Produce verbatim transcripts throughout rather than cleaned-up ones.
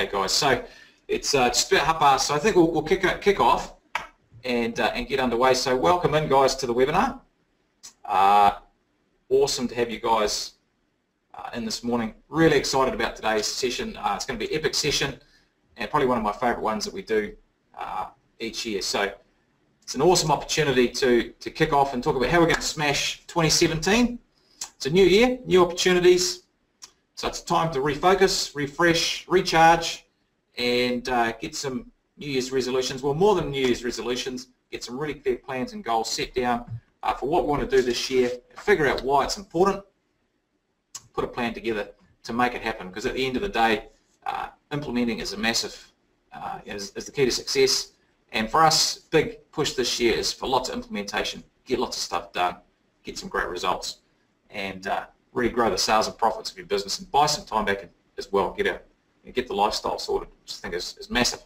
guys. So it's uh, just about half past, so I think we'll, we'll kick, kick off and, uh, and get underway. So welcome in, guys, to the webinar. Uh, awesome to have you guys uh, in this morning. Really excited about today's session. Uh, it's going to be an epic session and probably one of my favourite ones that we do uh, each year. So it's an awesome opportunity to, to kick off and talk about how we're going to smash twenty seventeen. It's a new year, new opportunities. So it's time to refocus, refresh, recharge, and uh, get some New Year's resolutions. Well, more than New Year's resolutions, get some really clear plans and goals set down uh, for what we want to do this year, figure out why it's important, put a plan together to make it happen. Because at the end of the day, uh, implementing is a massive, uh, is, is the key to success. And for us, big push this year is for lots of implementation, get lots of stuff done, get some great results, and uh, really grow the sales and profits of your business and buy some time back as well, get out and get the lifestyle sorted, which I think is, is massive.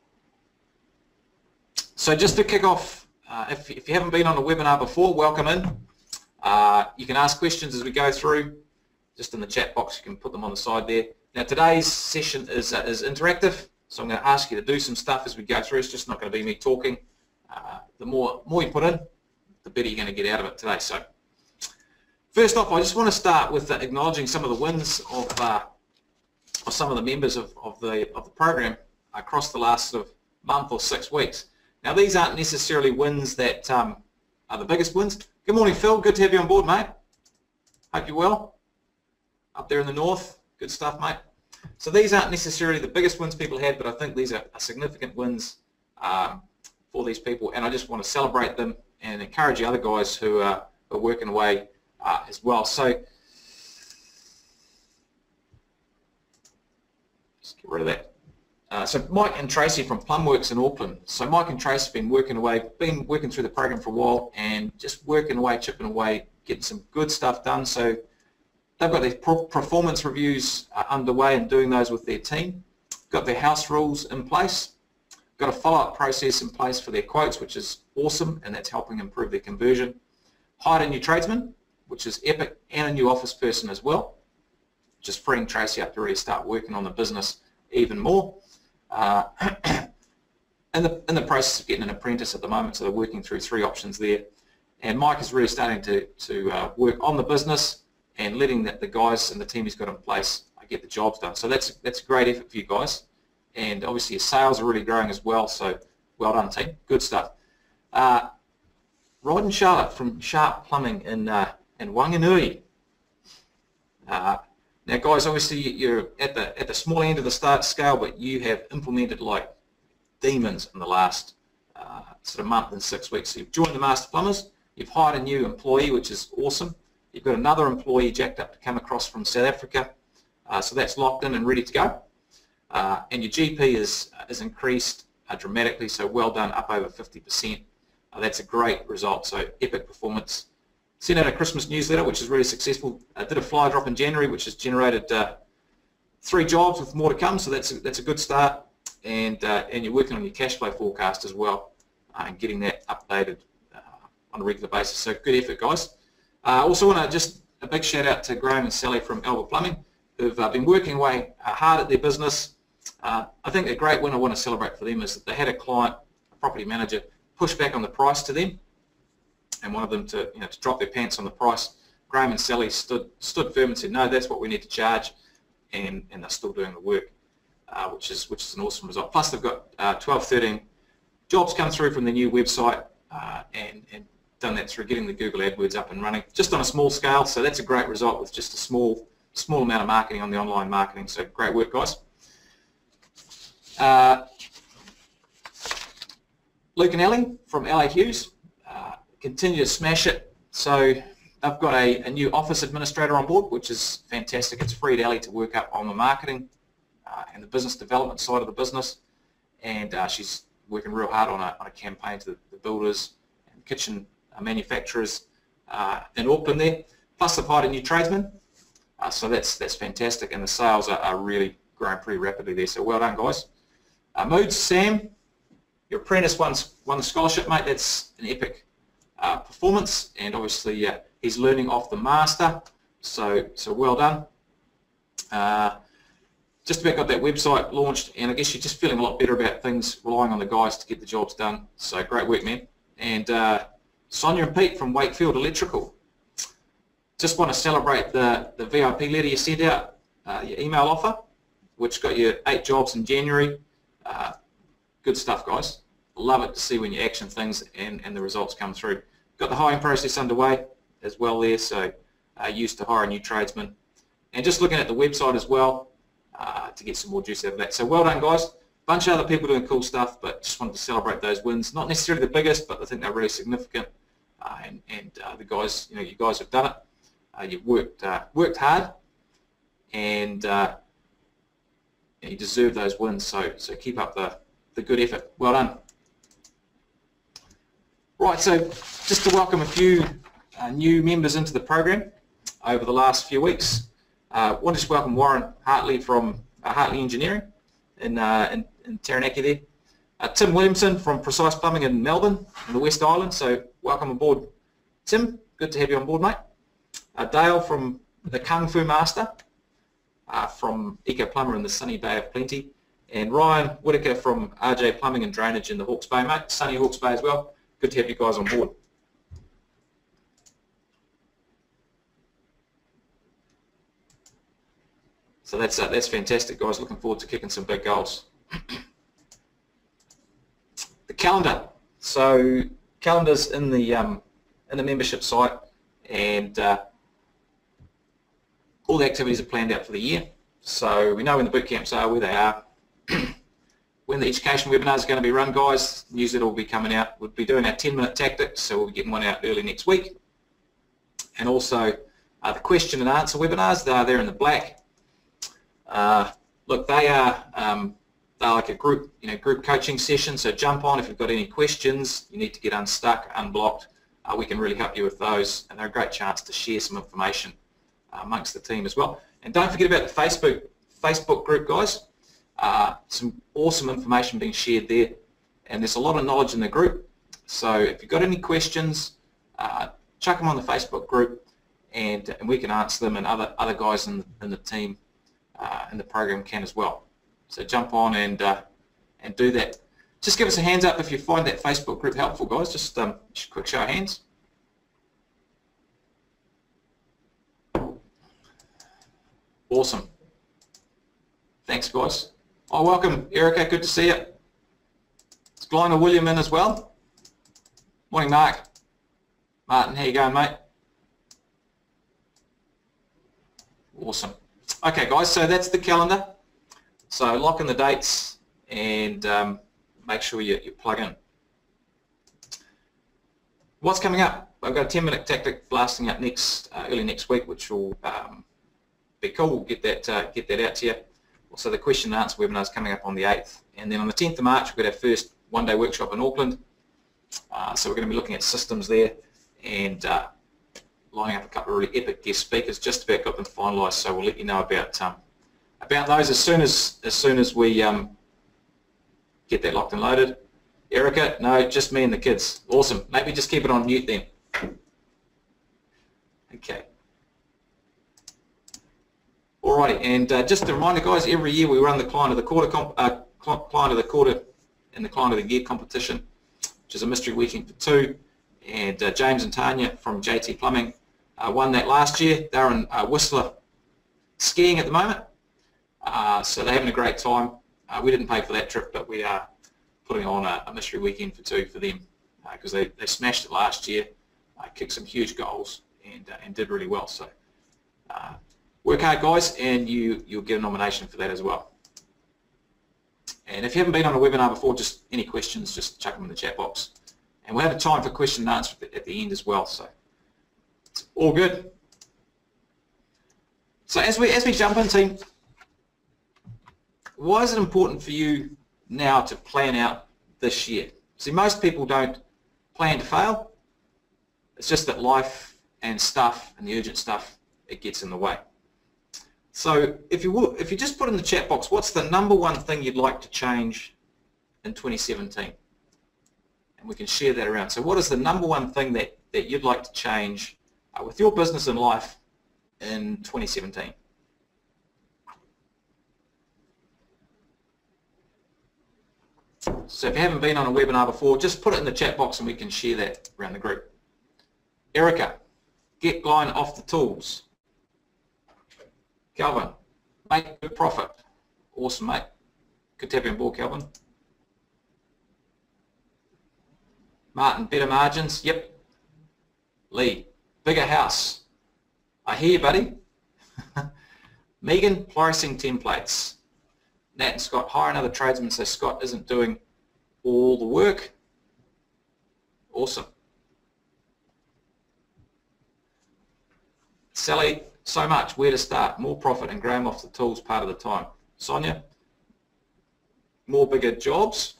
So just to kick off, uh, if, if you haven't been on a webinar before, welcome in. Uh, you can ask questions as we go through, just in the chat box, you can put them on the side there. Now today's session is, uh, is interactive, so I'm going to ask you to do some stuff as we go through. It's just not going to be me talking. Uh, the more, more you put in, the better you're going to get out of it today. So first off, I just want to start with uh, acknowledging some of the wins of, uh, of some of the members of, of, the, of the program across the last sort of month or six weeks. Now, these aren't necessarily wins that um, are the biggest wins. Good morning, Phil. Good to have you on board, mate. Hope you're well. Up there in the north. Good stuff, mate. So these aren't necessarily the biggest wins people had, but I think these are, are significant wins um, for these people, and I just want to celebrate them and encourage the other guys who are, are working away Uh, as well. So just get rid of that. Uh, so Mike and Tracy from Plumworks in Auckland. So Mike and Tracy have been working away, been working through the program for a while and just working away, chipping away, getting some good stuff done. So they've got their performance reviews uh, underway and doing those with their team. Got their house rules in place. Got a follow-up process in place for their quotes, which is awesome, and that's helping improve their conversion. Hired a new tradesman, which is epic, and a new office person as well, just freeing Tracy up to really start working on the business even more. Uh, in, the, in the process of getting an apprentice at the moment, so they're working through three options there. And Mike is really starting to, to uh, work on the business and letting the, the guys and the team he's got in place uh, get the jobs done. So that's, that's a great effort for you guys. And obviously your sales are really growing as well, so well done, team. Good stuff. Uh, Rod and Charlotte from Sharp Plumbing in uh, and Wanganui. Uh, now guys, obviously you're at the at the small end of the start scale, but you have implemented like demons in the last uh, sort of month and six weeks. So you've joined the Master Plumbers, you've hired a new employee, which is awesome. You've got another employee jacked up to come across from South Africa, uh, so that's locked in and ready to go. Uh, and your G P is, is increased uh, dramatically, so well done, up over fifty percent. Uh, that's a great result, so epic performance. Sent out a Christmas newsletter, which is really successful. I did a fly drop in January, which has generated uh, three jobs with more to come, so that's a, that's a good start. And uh, and you're working on your cash flow forecast as well, uh, and getting that updated uh, on a regular basis. So good effort, guys. I uh, also want to just a big shout out to Graham and Sally from Alba Plumbing, who've uh, been working away uh, hard at their business. Uh, I think a great win I want to celebrate for them is that they had a client, a property manager, push back on the price to them, and wanted them to, you know, to drop their pants on the price. Graham and Sally stood stood firm and said, no, that's what we need to charge, and, and they're still doing the work, uh, which is which is an awesome result. Plus they've got uh, twelve, thirteen jobs come through from the new website, uh, and, and done that through getting the Google AdWords up and running, just on a small scale, so that's a great result with just a small small amount of marketing on the online marketing, so great work, guys. Uh, Luke and Ellie from L A Hughes. Continue to smash it. So they've got a, a new office administrator on board, which is fantastic. It's freed Ellie to work up on the marketing uh, and the business development side of the business, and uh, she's working real hard on a, on a campaign to the, the builders and kitchen uh, manufacturers uh, in Auckland there. Plus they've hired a new tradesman, uh, so that's that's fantastic, and the sales are, are really growing pretty rapidly there. So well done, guys. Uh, Moods, Sam, your apprentice won, won the scholarship, mate. That's an epic Uh, performance, and obviously uh, he's learning off the master, so so well done. Uh, just about got that website launched, and I guess you're just feeling a lot better about things, relying on the guys to get the jobs done. So great work, man. And uh, Sonia and Pete from Wakefield Electrical. Just want to celebrate the, the V I P letter you sent out, uh, your email offer, which got you eight jobs in January. Uh, good stuff, guys. Love it to see when you action things and, and the results come through. Got the hiring process underway as well there, so uh, used to hire new tradesmen. And just looking at the website as well uh, to get some more juice out of that. So well done, guys. Bunch of other people doing cool stuff, but just wanted to celebrate those wins. Not necessarily the biggest, but I think they're really significant. Uh, and and uh, the guys, you know, you guys have done it. Uh, you've worked uh, worked hard, and uh, you deserve those wins. So so keep up the the good effort. Well done. Right. So just to welcome a few uh, new members into the program over the last few weeks. I uh, want to just welcome Warren Hartley from uh, Hartley Engineering in, uh, in, in Taranaki there. Uh, Tim Williamson from Precise Plumbing in Melbourne in the West Island, so welcome aboard Tim, good to have you on board, mate. Uh, Dale from the Kung Fu Master, uh, from Eco Plumber in the sunny Bay of Plenty, and Ryan Whitaker from R J Plumbing and Drainage in the Hawke's Bay, mate, sunny Hawke's Bay as well. Good to have you guys on board. So that's uh, that's fantastic, guys. Looking forward to kicking some big goals. The calendar. So calendars in the um, in the membership site, and uh, all the activities are planned out for the year. So we know when the boot camps are, where they are, when the education webinars are going to be run, guys. Newsletter will be coming out. We'll be doing our ten minute tactics, so we'll be getting one out early next week. And also uh, the question and answer webinars. They are there in the black. Uh, look, they are um, they're like a group, you know, group coaching session. So jump on if you've got any questions. You need to get unstuck, unblocked. Uh, we can really help you with those, and they're a great chance to share some information uh, amongst the team as well. And don't forget about the Facebook Facebook group, guys. Uh, some awesome information being shared there, and there's a lot of knowledge in the group. So if you've got any questions, uh, chuck them on the Facebook group, and and we can answer them, and other other guys in the, in the team. Uh, and the program can as well. So jump on and uh, and do that. Just give us a hands up if you find that Facebook group helpful, guys. Just um, just a quick show of hands. Awesome. Thanks, guys. Oh, welcome, Erica. Good to see you. Is Glyna William in as well? Morning, Mark. Martin, how you going, mate? Awesome. Okay, guys, so that's the calendar. So lock in the dates and um, make sure you, you plug in. What's coming up? I've got a ten minute tactic blasting up next uh, early next week, which will um, be cool. We'll get that uh, get that out to you. Also, the question and answer webinar is coming up on the eighth, and then on the tenth of March we've got our first one day workshop in Auckland. Uh, so we're going to be looking at systems there, and uh, lining up a couple of really epic guest speakers. Just about got them finalised, so we'll let you know about um, about those as soon as as soon as we um, get that locked and loaded. Erica, no, just me and the kids. Awesome. Maybe just keep it on mute then. Okay. Alrighty, and uh, just a reminder, guys. Every year we run the client of the quarter, comp uh, client of the quarter, and the client of the year competition, which is a mystery weekend for two. And uh, James and Tanya from J T Plumbing uh, won that last year. They're in uh, Whistler skiing at the moment, uh, so they're having a great time. Uh, we didn't pay for that trip, but we are putting on a, a mystery weekend for two for them because uh, they, they smashed it last year, uh, kicked some huge goals, and uh, and did really well. So uh, work hard, guys, and you you'll get a nomination for that as well. And if you haven't been on a webinar before, just any questions, just chuck them in the chat box. And we'll have a time for question and answer at the end as well, so it's all good. So as we as we jump in, team, why is it important for you now to plan out this year? See, most people don't plan to fail. It's just that life and stuff and the urgent stuff, it gets in the way. So if you will, if you just put in the chat box, what's the number one thing you'd like to change in twenty seventeen? And we can share that around. So what is the number one thing that, that you'd like to change uh, with your business and life in twenty seventeen? So if you haven't been on a webinar before, just put it in the chat box and we can share that around the group. Erica, get line off the tools. Calvin, make good profit. Awesome, mate. Good to have you on board, Calvin. Martin, better margins. Yep. Lee, bigger house. I hear you, buddy. Megan, pricing templates. Nat and Scott, hire another tradesman so Scott isn't doing all the work. Awesome. Sally, so much. Where to start? More profit and Graham off the tools part of the time. Sonia, more bigger jobs.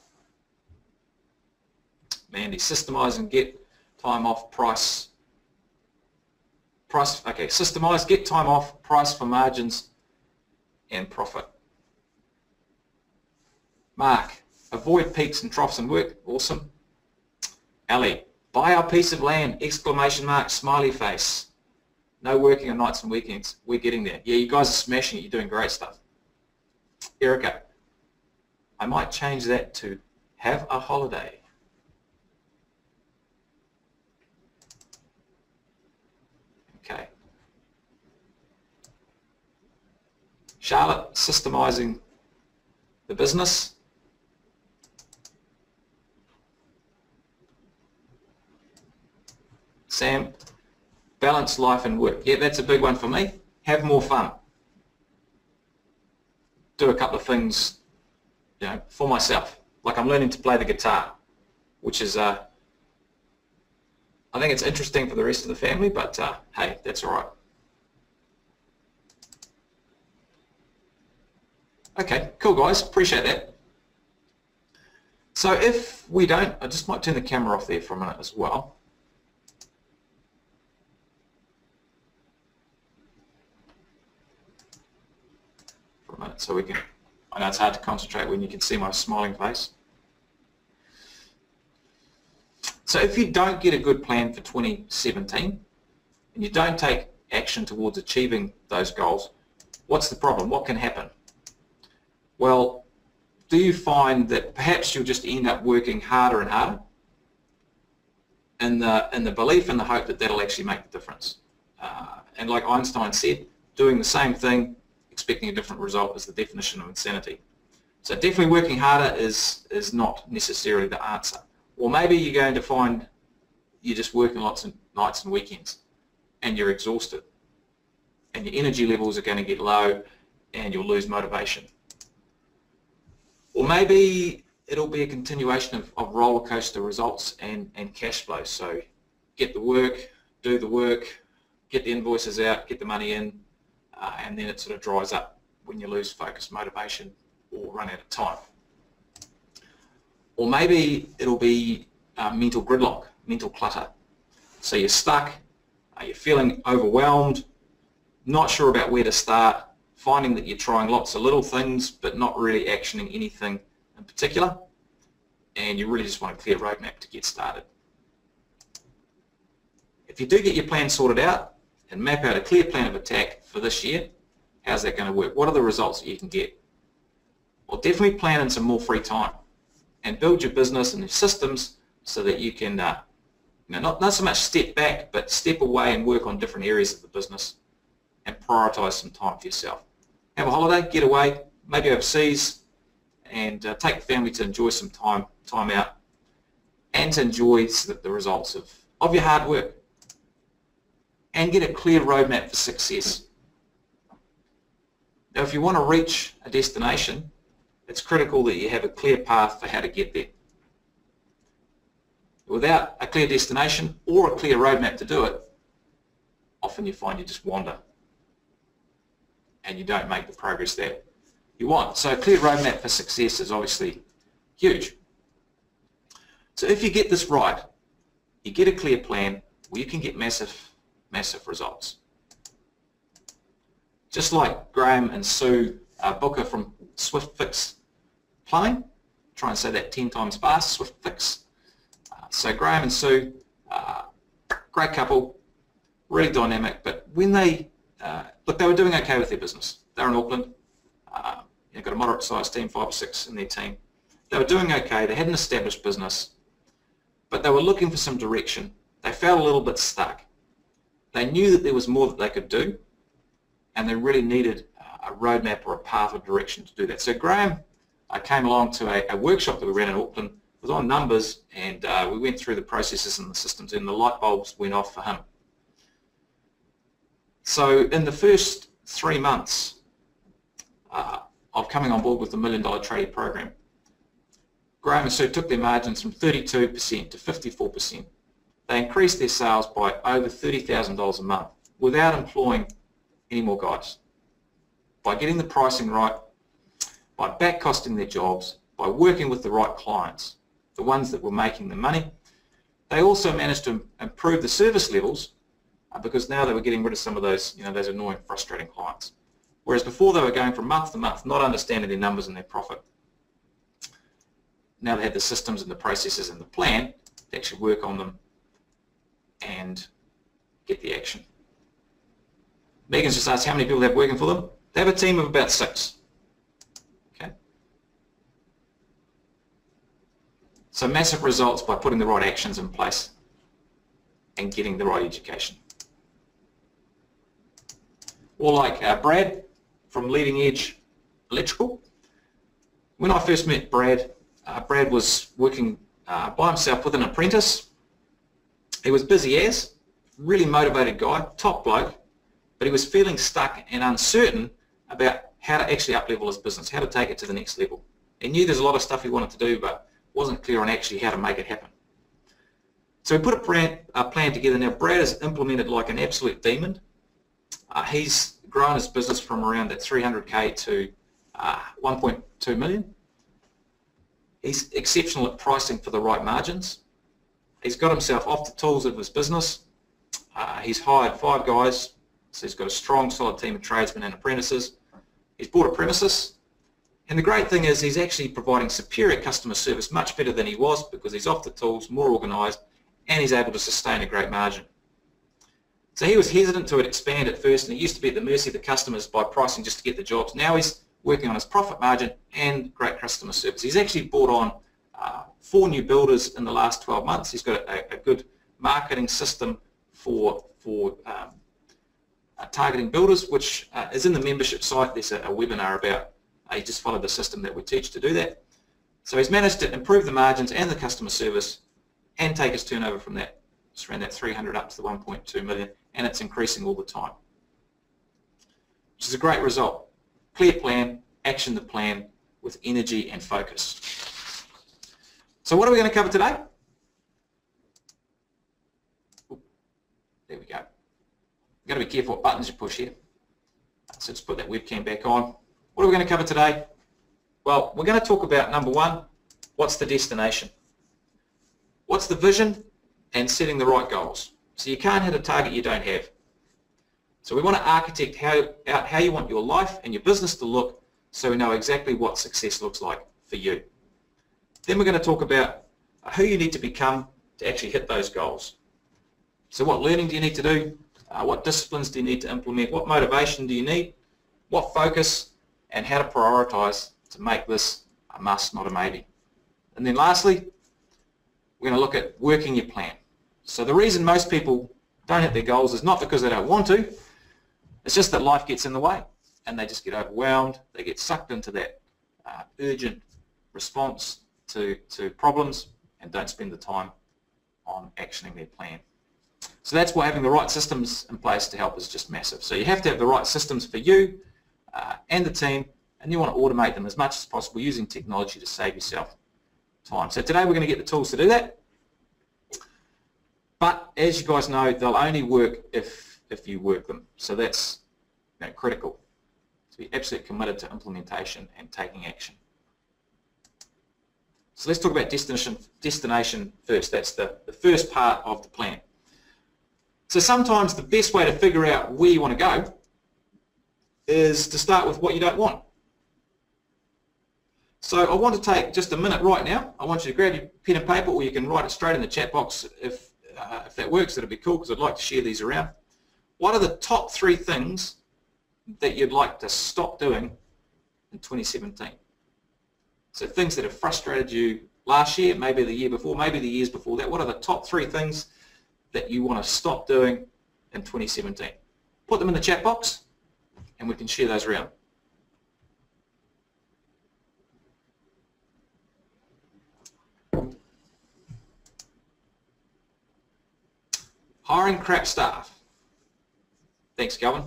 Mandy, systemize and get time off price. Price, okay, systemize, get time off, price for margins and profit. Mark, avoid peaks and troughs and work. Awesome. Ali, buy our piece of land, exclamation mark, smiley face. No working on nights and weekends. We're getting there. Yeah, you guys are smashing it. You're doing great stuff. Erica, I might change that to have a holiday. Okay. Charlotte, systemizing the business. Sam, balance life and work. Yeah, that's a big one for me. Have more fun. Do a couple of things, you know, for myself. Like I'm learning to play the guitar, which is, uh, I think it's interesting for the rest of the family, but uh, hey, that's all right. Okay, cool guys, appreciate that. So if we don't, I just might turn the camera off there for a minute as well. For a minute, so we can, I know it's hard to concentrate when you can see my smiling face. So if you don't get a good plan for twenty seventeen and you don't take action towards achieving those goals, what's the problem? What can happen? Well, do you find that perhaps you'll just end up working harder and harder in the, in the belief and the hope that that'll actually make the difference? Uh, and like Einstein said, doing the same thing, expecting a different result is the definition of insanity. So definitely working harder is, is not necessarily the answer. Or maybe you're going to find you're just working lots of nights and weekends and you're exhausted and your energy levels are going to get low and you'll lose motivation. Or maybe it'll be a continuation of, of roller coaster results and, and cash flow. So get the work, do the work, get the invoices out, get the money in, uh, and then it sort of dries up when you lose focus, motivation, or run out of time. Or maybe it'll be uh, mental gridlock, mental clutter. So you're stuck, uh, you're feeling overwhelmed, not sure about where to start, finding that you're trying lots of little things but not really actioning anything in particular, and you really just want a clear roadmap to get started. If you do get your plan sorted out and map out a clear plan of attack for this year, how's that going to work? What are the results that you can get? Well, definitely plan in some more free time and build your business and your systems so that you can uh, you know, not, not so much step back, but step away and work on different areas of the business and prioritize some time for yourself. Have a holiday, get away, maybe overseas, and uh, take the family to enjoy some time, time out, and to enjoy the, the results of, of your hard work, and get a clear roadmap for success. Now, if you want to reach a destination, it's critical that you have a clear path for how to get there. Without a clear destination or a clear roadmap to do it, often you find you just wander and you don't make the progress that you want. So a clear roadmap for success is obviously huge. So if you get this right, you get a clear plan where you can get massive, massive results. Just like Graham and Sue uh, Booker from Swift Fix Plumbing, try and say that ten times fast, Swift Fix. Uh, so Graham and Sue, uh, great couple, really dynamic, but when they Uh, look, they were doing okay with their business. They're in Auckland. Uh, they've got a moderate-sized team, five or six in their team. They were doing okay, they had an established business, but they were looking for some direction. They felt a little bit stuck. They knew that there was more that they could do, and they really needed a roadmap or a path or direction to do that. So Graham uh, came along to a, a workshop that we ran in Auckland. It was on numbers, and uh, we went through the processes and the systems, and the light bulbs went off for him. So in the first three months uh, of coming on board with the Million Dollar Tradie program, Graham and Sue took their margins from thirty-two percent to fifty-four percent. They increased their sales by over thirty thousand dollars a month without employing any more guys. By getting the pricing right, by back costing their jobs, by working with the right clients, the ones that were making the money. They also managed to improve the service levels uh, because now they were getting rid of some of those, you know, those annoying, frustrating clients. Whereas before they were going from month to month, not understanding their numbers and their profit. Now they had the systems and the processes and the plan to actually work on them and get the action. Megan's just asked how many people they have working for them. They have a team of about six. Okay. So massive results by putting the right actions in place and getting the right education. Or like uh, Brad from Leading Edge Electrical. When I first met Brad, uh, Brad was working uh, by himself with an apprentice. He was busy as, really motivated guy, top bloke, but he was feeling stuck and uncertain about how to actually up-level his business, how to take it to the next level. He knew there's a lot of stuff he wanted to do, but wasn't clear on actually how to make it happen. So we put a plan, a plan together. Now Brad has implemented like an absolute demon. Uh, he's grown his business from around that three hundred K to uh, one point two million. He's exceptional at pricing for the right margins. He's got himself off the tools of his business. Uh, he's hired five guys, so he's got a strong, solid team of tradesmen and apprentices. He's bought a premises, and the great thing is he's actually providing superior customer service, much better than he was because he's off the tools, more organised, and he's able to sustain a great margin. So he was hesitant to expand at first, and he used to be at the mercy of the customers by pricing just to get the jobs. Now he's working on his profit margin and great customer service. He's actually brought on uh, four new builders in the last twelve months. He's got a, a good marketing system for, for um, uh, targeting builders, which uh, is in the membership site. There's a, a webinar about, uh, you just follow the system that we teach to do that. So he's managed to improve the margins and the customer service and take his turnover from that, just around that three hundred up to the one point two million, and it's increasing all the time, which is a great result. Clear plan, action the plan with energy and focus. So what are we going to cover today? Ooh, there we go. You've got to be careful what buttons you push here. So let's put that webcam back on. What are we going to cover today? Well, we're going to talk about, number one, what's the destination? What's the vision and setting the right goals? So you can't hit a target you don't have. So we want to architect how, out how you want your life and your business to look so we know exactly what success looks like for you. Then we're going to talk about who you need to become to actually hit those goals. So what learning do you need to do? Uh, what disciplines do you need to implement? What motivation do you need? What focus? And how to prioritize to make this a must, not a maybe. And then lastly, we're going to look at working your plan. So the reason most people don't hit their goals is not because they don't want to, it's just that life gets in the way and they just get overwhelmed, they get sucked into that uh, urgent response to, to problems and don't spend the time on actioning their plan. So that's why having the right systems in place to help is just massive. So you have to have the right systems for you uh, and the team, and you want to automate them as much as possible using technology to save yourself time. So today we're going to get the tools to do that. But as you guys know, they'll only work if, if you work them. So that's, you know, critical to be absolutely committed to implementation and taking action. So let's talk about destination, destination first. That's the, the first part of the plan. So sometimes the best way to figure out where you want to go is to start with what you don't want. So I want to take just a minute right now. I want you to grab your pen and paper, or you can write it straight in the chat box if, uh, if that works. That'd be cool because I'd like to share these around. What are the top three things that you'd like to stop doing in twenty seventeen? So things that have frustrated you last year, maybe the year before, maybe the years before that. What are the top three things that you want to stop doing in twenty seventeen? Put them in the chat box and we can share those around. Hiring crap staff. Thanks, Calvin.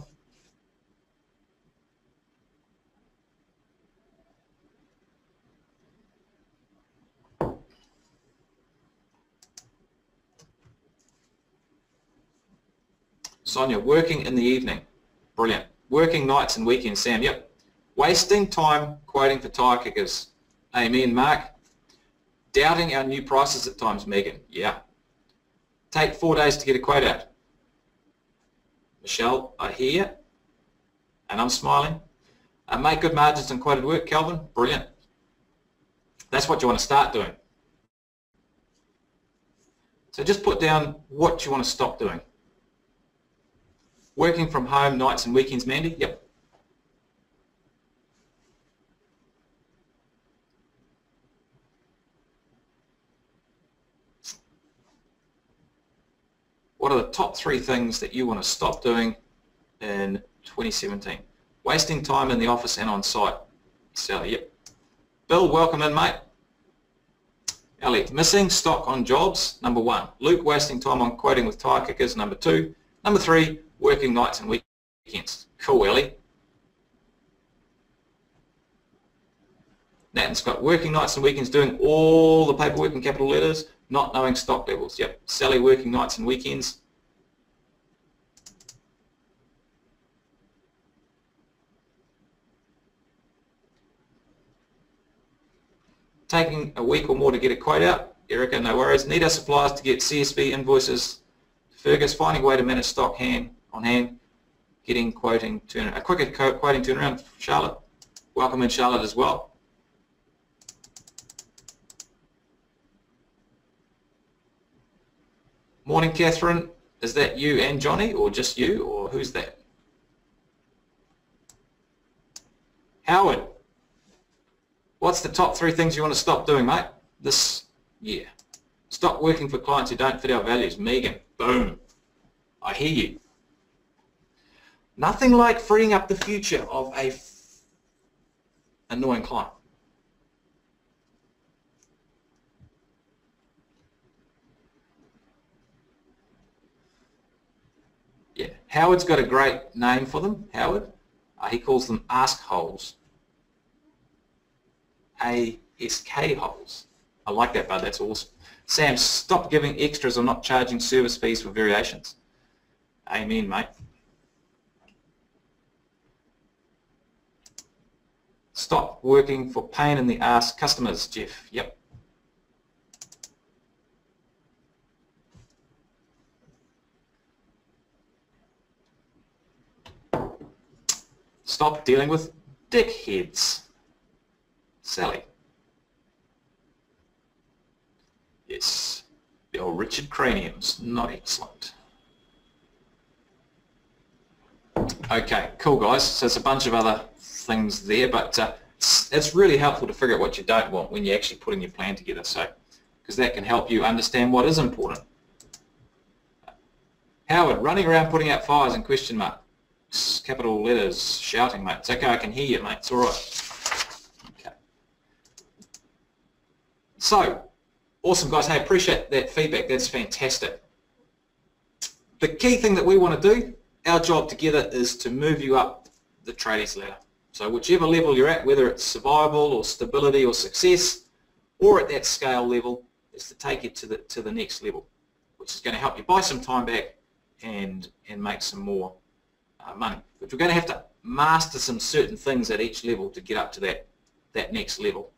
Sonia, working in the evening. Brilliant. Working nights and weekends, Sam. Yep. Wasting time quoting for tire kickers. Amen, Mark. Doubting our new prices at times, Megan. Yeah. Take four days to get a quote out. Michelle, I hear you. And I'm smiling. Uh, make good margins on quoted work, Calvin. Brilliant. That's what you want to start doing. So just put down what you want to stop doing. Working from home nights and weekends, Mandy? Yep. What are the top three things that you want to stop doing in twenty seventeen? Wasting time in the office and on site. Sally, yep. Bill, welcome in, mate. Elliot, missing stock on jobs, number one. Luke, wasting time on quoting with tire kickers, number two. Number three, working nights and weekends. Cool, Ellie. Nat and Scott, working nights and weekends, doing all the paperwork in capital letters, not knowing stock levels. Yep. Sally, working nights and weekends. Taking a week or more to get a quote out. Erica, no worries. Need our suppliers to get C S V invoices. Fergus, finding a way to manage stock hand on hand. Getting quoting turn a quicker quoting turnaround. Charlotte, welcome in, Charlotte, as well. Morning, Catherine. Is that you and Johnny, or just you, or who's that? Howard, what's the top three things you want to stop doing, mate, this year? Stop working for clients who don't fit our values. Megan, boom. I hear you. Nothing like freeing up the future of a f annoying client. Yeah, Howard's got a great name for them, Howard. Uh, he calls them ask holes. A S K holes. I like that, bud, that's awesome. Sam, stop giving extras or not charging service fees for variations. Amen, mate. Stop working for pain in the ass customers, Jeff. Yep. Stop dealing with dickheads, Sally. Yes, the old Richard Craniums, not excellent. Okay, cool guys, so it's a bunch of other things there, but uh, it's, it's really helpful to figure out what you don't want when you're actually putting your plan together, so because that can help you understand what is important. Howard, running around putting out fires in question mark. Capital letters, shouting, mate. It's okay, I can hear you, mate. It's all right. Okay. So, awesome, guys. Hey, appreciate that feedback. That's fantastic. The key thing that we want to do, our job together, is to move you up the tradies ladder. So whichever level you're at, whether it's survival or stability or success, or at that scale level, is to take you to the to the next level, which is going to help you buy some time back and and make some more uh, money. But we're going to have to master some certain things at each level to get up to that that next level.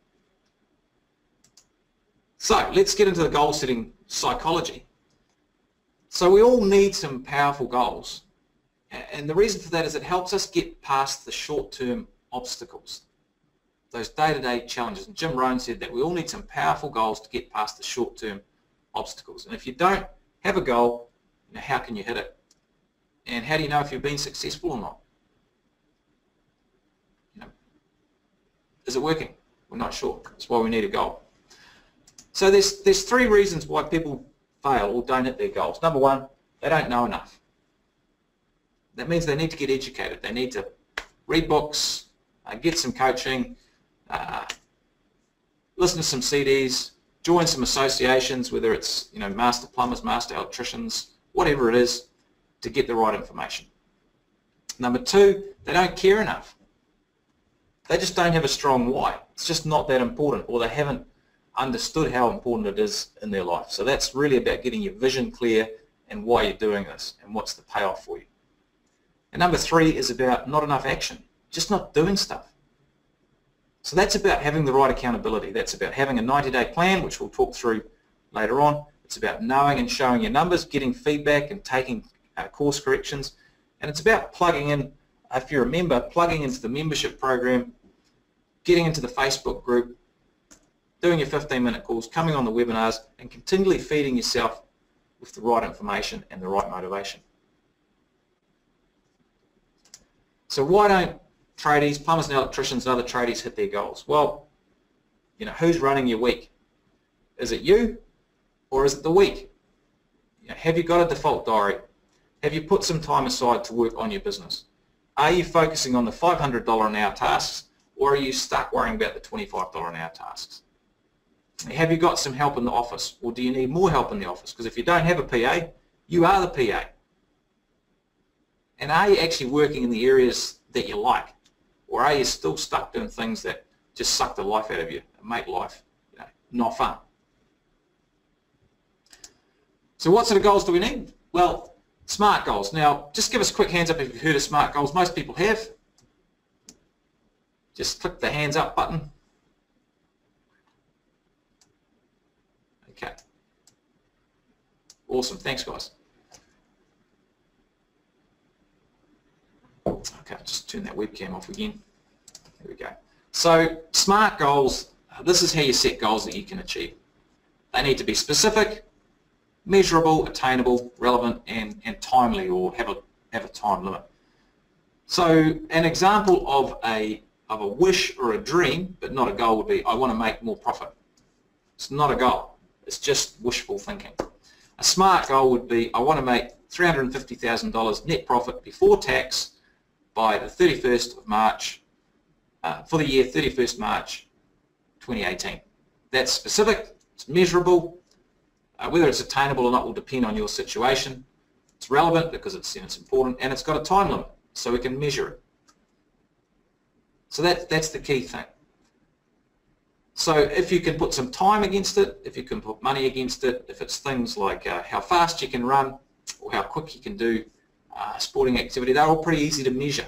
So let's get into the goal setting psychology. So we all need some powerful goals, and the reason for that is it helps us get past the short-term obstacles, those day-to-day challenges. And Jim Rohn said that we all need some powerful goals to get past the short-term obstacles. And if you don't have a goal, you know, how can you hit it? And how do you know if you've been successful or not? You know, is it working? We're not sure. That's why we need a goal. So there's, there's three reasons why people fail or don't hit their goals. Number one, they don't know enough. That means they need to get educated. They need to read books, uh, get some coaching, uh, listen to some C Ds, join some associations, whether it's you know master plumbers, master electricians, whatever it is, to get the right information. Number two, they don't care enough. They just don't have a strong why. It's just not that important, or they haven't understood how important it is in their life. So that's really about getting your vision clear and why you're doing this and what's the payoff for you. And number three is about not enough action, just not doing stuff. So that's about having the right accountability. That's about having a ninety day plan, which we'll talk through later on. It's about knowing and showing your numbers, getting feedback and taking uh, course corrections. And it's about plugging in, if you're a member, plugging into the membership program, getting into the Facebook group, doing your fifteen minute calls, coming on the webinars, and continually feeding yourself with the right information and the right motivation. So why don't tradies, plumbers and electricians and other tradies hit their goals? Well, you know, who's running your week? Is it you or is it the week? You know, have you got a default diary? Have you put some time aside to work on your business? Are you focusing on the five hundred dollars an hour tasks, or are you stuck worrying about the twenty-five dollars an hour tasks? Have you got some help in the office, or do you need more help in the office? Because if you don't have a P A, you are the P A. And are you actually working in the areas that you like, or are you still stuck doing things that just suck the life out of you and make life, you know, not fun? So what sort of goals do we need? Well, SMART goals. Now, just give us a quick hands up if you've heard of SMART goals. Most people have. Just click the hands up button. Okay. Awesome. Thanks, guys. Okay, just turn that webcam off again. There we go. So, SMART goals, uh, this is how you set goals that you can achieve. They need to be specific, measurable, attainable, relevant, and, and timely, or have a, have a time limit. So, an example of a, of a wish or a dream, but not a goal, would be, I want to make more profit. It's not a goal. It's just wishful thinking. A SMART goal would be, I want to make three hundred fifty thousand dollars net profit before tax by the thirty-first of March, uh, for the year thirty-first of March twenty eighteen. That's specific, it's measurable. Uh, whether it's attainable or not will depend on your situation. It's relevant because it's, you know, it's important, and it's got a time limit, so we can measure it. So that, that's the key thing. So if you can put some time against it, if you can put money against it, if it's things like uh, how fast you can run or how quick you can do uh, sporting activity, they're all pretty easy to measure.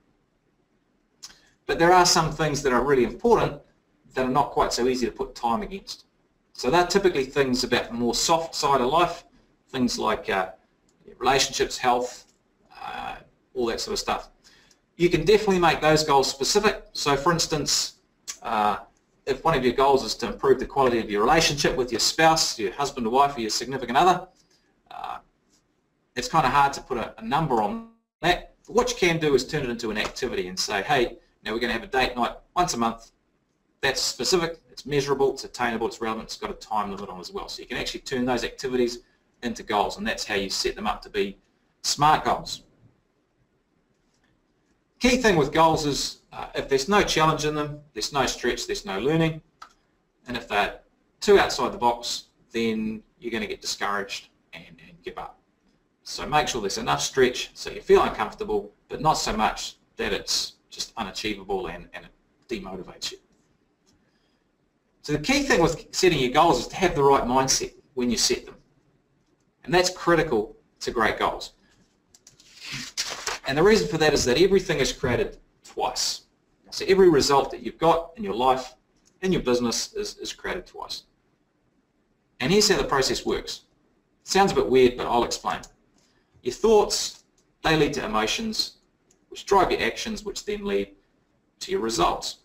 But there are some things that are really important that are not quite so easy to put time against. So they're typically things about the more soft side of life, things like uh, relationships, health, uh, all that sort of stuff. You can definitely make those goals specific. So for instance, uh, if one of your goals is to improve the quality of your relationship with your spouse, your husband or wife, or your significant other, uh, it's kind of hard to put a, a number on that. But what you can do is turn it into an activity and say, hey, now we're going to have a date night once a month. That's specific, it's measurable, it's attainable, it's relevant, it's got a time limit on as well. So you can actually turn those activities into goals, and that's how you set them up to be SMART goals. Key thing with goals is uh, if there's no challenge in them, there's no stretch, there's no learning, and if they're too outside the box, then you're going to get discouraged and, and give up. So make sure there's enough stretch so you feel uncomfortable, but not so much that it's just unachievable and, and it demotivates you. So the key thing with setting your goals is to have the right mindset when you set them. And that's critical to great goals. And the reason for that is that everything is created twice. So every result that you've got in your life, in your business, is, is created twice. And here's how the process works. It sounds a bit weird, but I'll explain. Your thoughts, they lead to emotions, which drive your actions, which then lead to your results.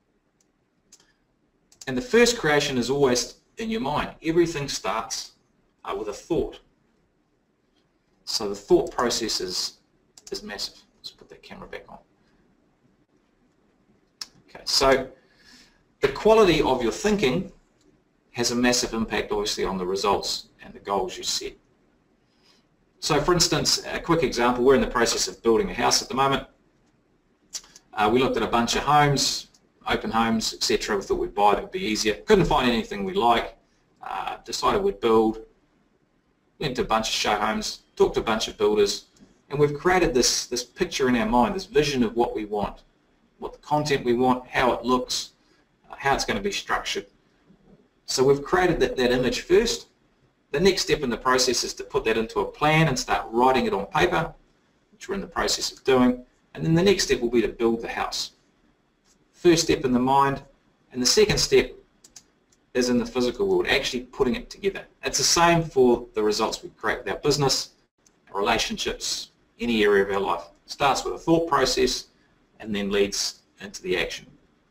And the first creation is always in your mind. Everything starts uh, with a thought. So the thought process is, is massive. Let's put that camera back on. Okay, so the quality of your thinking has a massive impact, obviously, on the results and the goals you set. So, for instance, a quick example, we're in the process of building a house at the moment. Uh, we looked at a bunch of homes, open homes, et cetera. We thought we'd buy it, it would be easier. Couldn't find anything we like. Uh, decided we'd build. Went to a bunch of show homes, talked to a bunch of builders, and we've created this, this picture in our mind, this vision of what we want, what the content we want, how it looks, uh, how it's going to be structured. So we've created that, that image first. The next step in the process is to put that into a plan and start writing it on paper, which we're in the process of doing. And then the next step will be to build the house. First step in the mind, and the second step is in the physical world, actually putting it together. It's the same for the results we create with our business, our relationships, any area of our life. It starts with a thought process and then leads into the action.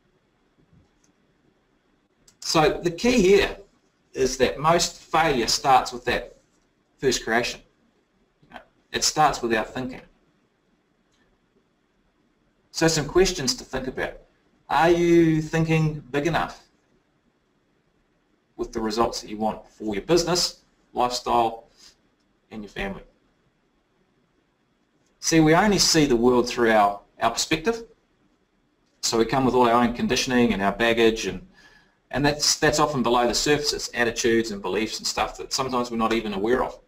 So the key here is that most failure starts with that first creation. It starts with our thinking. So some questions to think about. Are you thinking big enough with the results that you want for your business, lifestyle, and your family? See, we only see the world through our, our perspective. So we come with all our own conditioning and our baggage, and, and that's, that's often below the surface. It's attitudes and beliefs and stuff that sometimes we're not even aware of.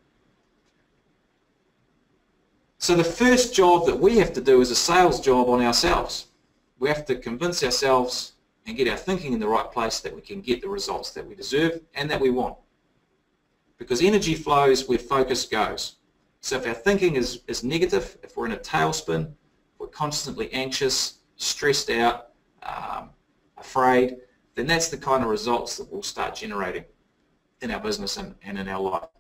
So the first job that we have to do is a sales job on ourselves. We have to convince ourselves and get our thinking in the right place that we can get the results that we deserve and that we want. Because energy flows where focus goes. So if our thinking is, is negative, if we're in a tailspin, if we're constantly anxious, stressed out, um, afraid, then that's the kind of results that we'll start generating in our business and, and in our life.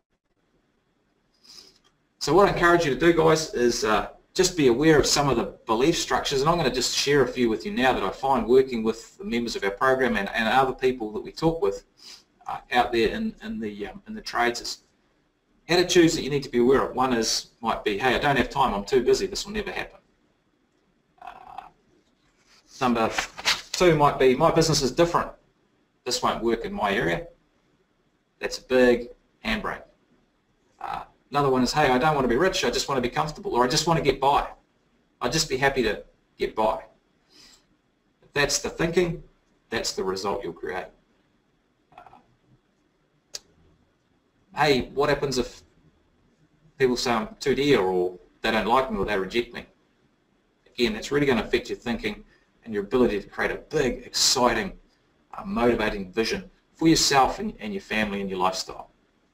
So what I encourage you to do, guys, is uh, just be aware of some of the belief structures, and I'm going to just share a few with you now that I find working with the members of our program and, and other people that we talk with uh, out there in, in, the, um, in the trades. Is attitudes that you need to be aware of. One is, might be, hey, I don't have time, I'm too busy, this will never happen. Uh, number two might be, my business is different, this won't work in my area. That's a big handbrake. Uh, Another one is, hey, I don't want to be rich, I just want to be comfortable, or I just want to get by. I'll just be happy to get by. If that's the thinking, that's the result you'll create. Uh, hey, what happens if people say I'm too dear, or they don't like me, or they reject me? Again, that's really going to affect your thinking and your ability to create a big, exciting, uh, motivating vision for yourself and, and your family and your lifestyle.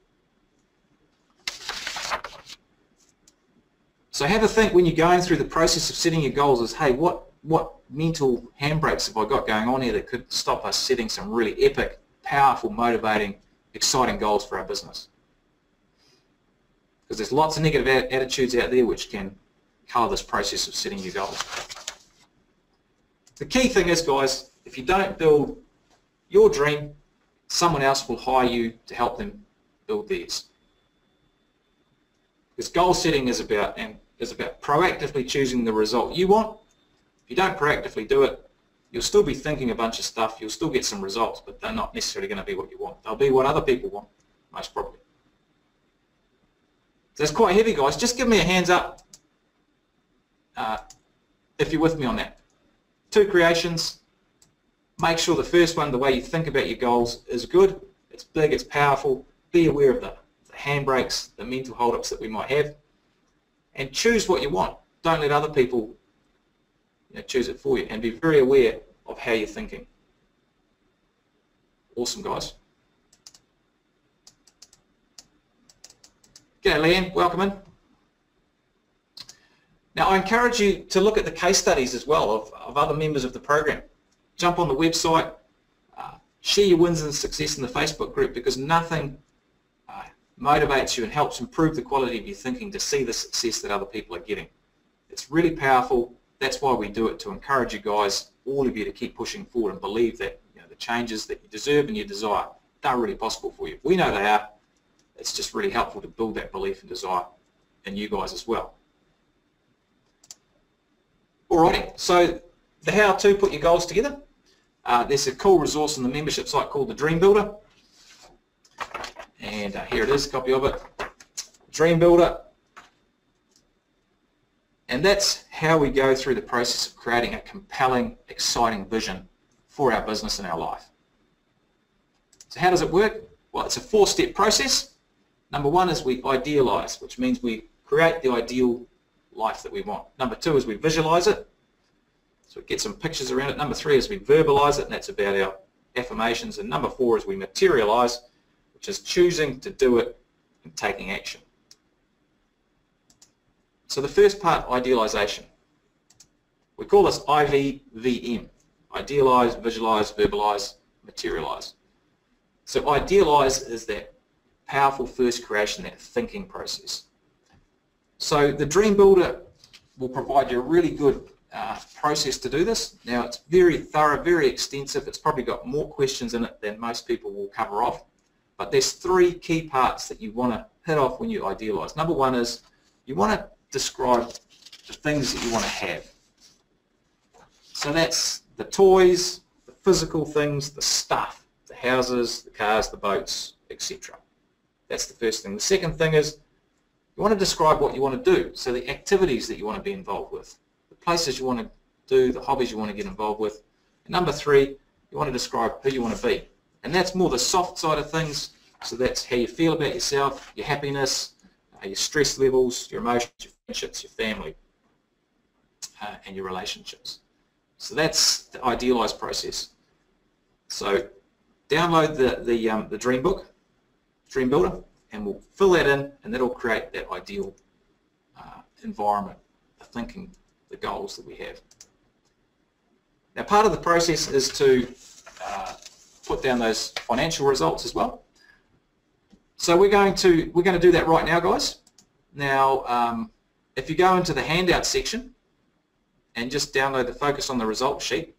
So have a think when you're going through the process of setting your goals is, hey, what, what mental handbrakes have I got going on here that could stop us setting some really epic, powerful, motivating, exciting goals for our business? Because there's lots of negative attitudes out there which can colour this process of setting your goals. The key thing is, guys, if you don't build your dream, someone else will hire you to help them build theirs. Because goal setting is about, and is about proactively choosing the result you want. If you don't proactively do it, you'll still be thinking a bunch of stuff, you'll still get some results, but they're not necessarily going to be what you want. They'll be what other people want, most probably. So it's quite heavy, guys. Just give me a hands up uh, if you're with me on that. Two creations. Make sure the first one, the way you think about your goals, is good. It's big, it's powerful. Be aware of the, the handbrakes, the mental hold-ups that we might have. And choose what you want. Don't let other people you know, choose it for you. And be very aware of how you're thinking. Awesome, guys. G'day, Leanne. Welcome in. Now, I encourage you to look at the case studies as well of, of other members of the program. Jump on the website, uh, share your wins and success in the Facebook group, because nothing uh, motivates you and helps improve the quality of your thinking to see the success that other people are getting. It's really powerful. That's why we do it, to encourage you guys, all of you, to keep pushing forward and believe that you know, the changes that you deserve and you desire, they're really possible for you. We know they are. It's just really helpful to build that belief and desire in you guys as well. Alrighty, so the how to put your goals together. Uh, there's a cool resource on the membership site called the Dream Builder, and uh, here it is, a copy of it. Dream Builder, and that's how we go through the process of creating a compelling, exciting vision for our business and our life. So how does it work? Well, it's a four-step process. Number one is we idealize, which means we create the ideal life that we want. Number two is we visualize it, so we get some pictures around it. Number three is we verbalize it, and that's about our affirmations. And number four is we materialize, which is choosing to do it and taking action. So the first part, idealization. We call this I V V M. Idealize, visualize, verbalize, materialize. So idealize is that powerful first creation, that thinking process. So the Dream Builder will provide you a really good uh, process to do this. Now it's very thorough, very extensive. It's probably got more questions in it than most people will cover off. But there's three key parts that you want to hit off when you idealize. Number one is you want to describe the things that you want to have. So that's the toys, the physical things, the stuff, the houses, the cars, the boats, et cetera. That's the first thing. The second thing is you want to describe what you want to do, so the activities that you want to be involved with, the places you want to do, the hobbies you want to get involved with. And number three, you want to describe who you want to be. And that's more the soft side of things, so that's how you feel about yourself, your happiness, uh, your stress levels, your emotions, your friendships, your family, uh, and your relationships. So that's the idealized process. So download the, the, um, the Dream Book, Dream Builder, and we'll fill that in, and that'll create that ideal uh, environment, the thinking, the goals that we have. Now part of the process is to uh, put down those financial results as well. So we're going to we're going to do that right now, guys. Now um, if you go into the handout section and just download the Focus on the Results sheet,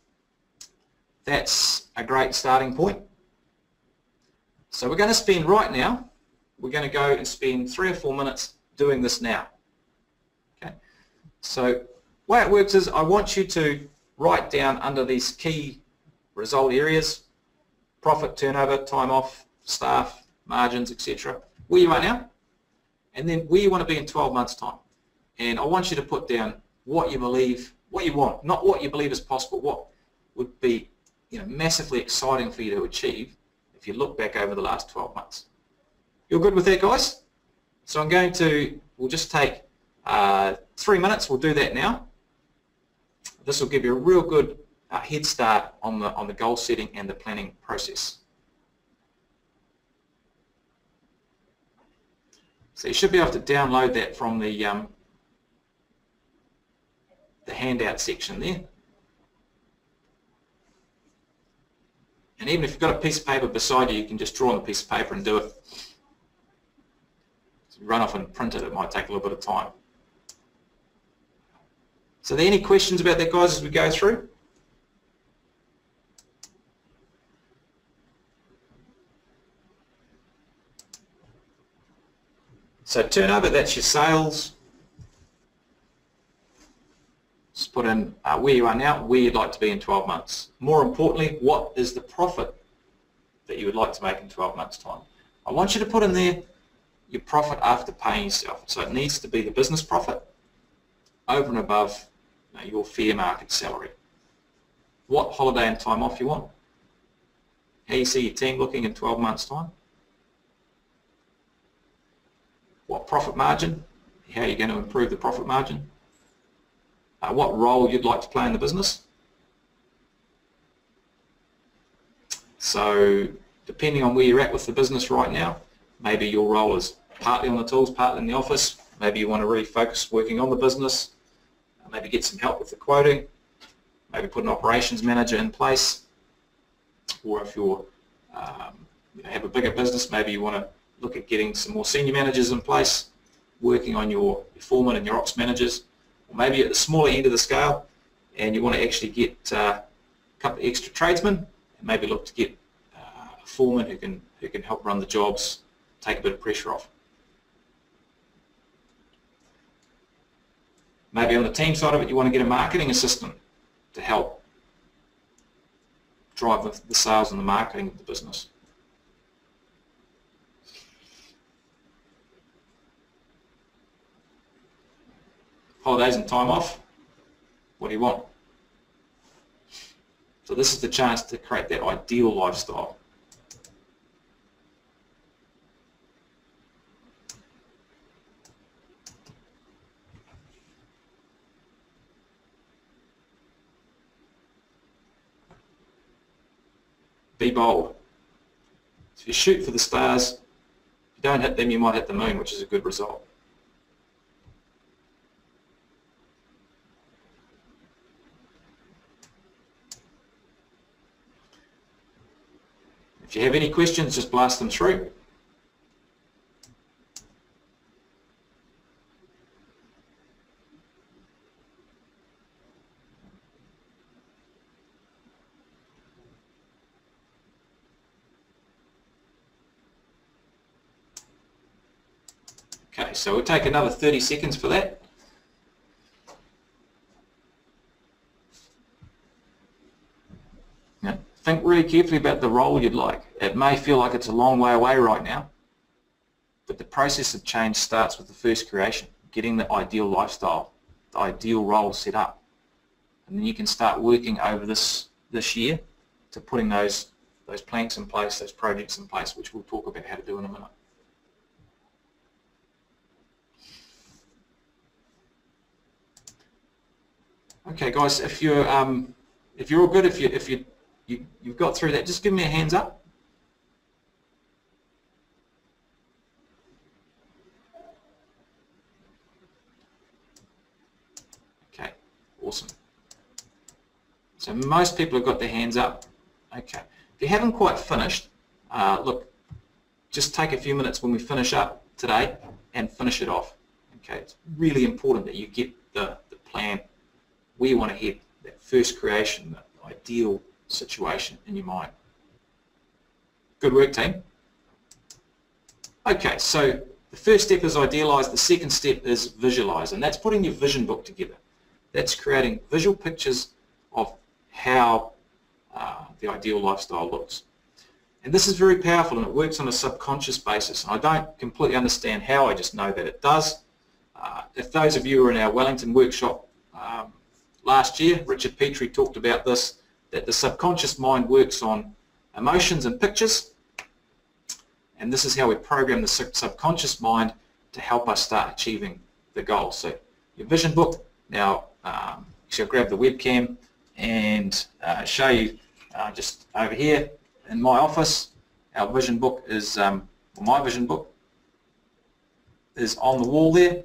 that's a great starting point. So we're going to spend right now, we're going to go and spend three or four minutes doing this now. Okay. So the way it works is I want you to write down under these key result areas, profit, turnover, time off, staff, margins, et cetera, where you are now, and then where you want to be in twelve months' time. And I want you to put down what you believe, what you want, not what you believe is possible, what would be, you know, massively exciting for you to achieve if you look back over the last twelve months. You're good with that, guys? So I'm going to, we'll just take uh, three minutes, we'll do that now. This will give you a real good uh, head start on the, on the goal setting and the planning process. So you should be able to download that from the, um, the handout section there. And even if you've got a piece of paper beside you, you can just draw on a piece of paper and do it. So run off and print it, it might take a little bit of time. So are there any questions about that, guys, as we go through? So turnover, that's your sales. Just put in uh, where you are now, where you'd like to be in twelve months. More importantly, what is the profit that you would like to make in twelve months' time? I want you to put in there your profit after paying yourself. So it needs to be the business profit over and above, you know, your fair market salary. What holiday and time off you want. How you see your team looking in twelve months' time. What profit margin, how you're going to improve the profit margin. Uh, what role you'd like to play in the business. So depending on where you're at with the business right now, maybe your role is partly on the tools, partly in the office. Maybe you want to really focus working on the business, maybe get some help with the quoting, maybe put an operations manager in place, or if you're, um, you know, have a bigger business, maybe you want to look at getting some more senior managers in place, working on your, your foreman and your ops managers. Or maybe at the smaller end of the scale and you want to actually get uh, a couple of extra tradesmen and maybe look to get uh, a foreman who can, who can help run the jobs, take a bit of pressure off. Maybe on the team side of it you want to get a marketing assistant to help drive the, the sales and the marketing of the business. Holidays and time off, what do you want? So this is the chance to create that ideal lifestyle. Be bold. If you shoot for the stars, if you don't hit them, you might hit the moon, which is a good result. If you have any questions, just blast them through. Okay, so we'll take another thirty seconds for that. Now, think really carefully about the role you'd like. It may feel like it's a long way away right now, but the process of change starts with the first creation, getting the ideal lifestyle, the ideal role set up. And then you can start working over this, this year to putting those, those planks in place, those projects in place, which we'll talk about how to do in a minute. Okay, guys, if you're um, if you're all good, if you if you, you you've got through that, just give me a hands up. Okay, awesome. So most people have got their hands up. Okay, if you haven't quite finished, uh, look, just take a few minutes when we finish up today and finish it off. Okay, it's really important that you get the the plan where you want to head, that first creation, the ideal situation in your mind. Good work, team. Okay, so the first step is idealize, the second step is visualize, and that's putting your vision book together. That's creating visual pictures of how uh, the ideal lifestyle looks. And this is very powerful, and it works on a subconscious basis. And I don't completely understand how, I just know that it does. Uh, if those of you who are in our Wellington workshop um, last year, Richard Petrie talked about this, that the subconscious mind works on emotions and pictures, and this is how we program the subconscious mind to help us start achieving the goal. So your vision book, now um, so I'll grab the webcam and uh, show you uh, just over here in my office. Our vision book is, um, well, my vision book is on the wall there.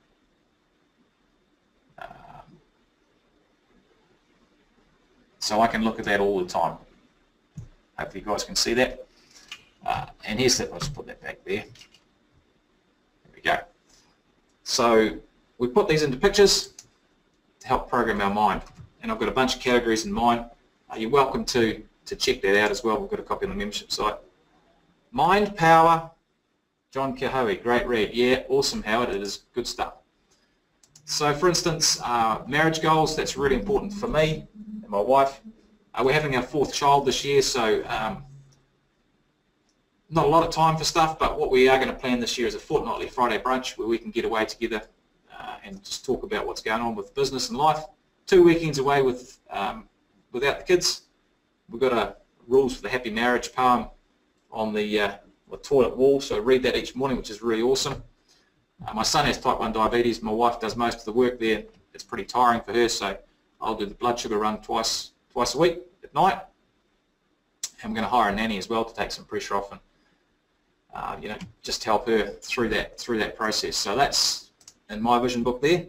So I can look at that all the time. Hopefully you guys can see that. Uh, and here's that, let's put that back there. There we go. So we put these into pictures to help program our mind. And I've got a bunch of categories in mind. Uh, you're welcome to, to check that out as well. We've got a copy on the membership site. Mind, power, John Kahoe, great read. Yeah, awesome, Howard, it is good stuff. So for instance, uh, marriage goals, that's really important for me and my wife. Uh, we're having our fourth child this year, so um, not a lot of time for stuff, but what we are going to plan this year is a fortnightly Friday brunch where we can get away together uh, and just talk about what's going on with business and life. Two weekends away with um, without the kids. We've got a Rules for the Happy Marriage poem on the, uh, the toilet wall, so I read that each morning, which is really awesome. Uh, my son has type one diabetes. My wife does most of the work there. It's pretty tiring for her, so I'll do the blood sugar run twice twice a week at night. I'm going to hire a nanny as well to take some pressure off and uh, you know, just help her through that through that process. So that's in my vision book there.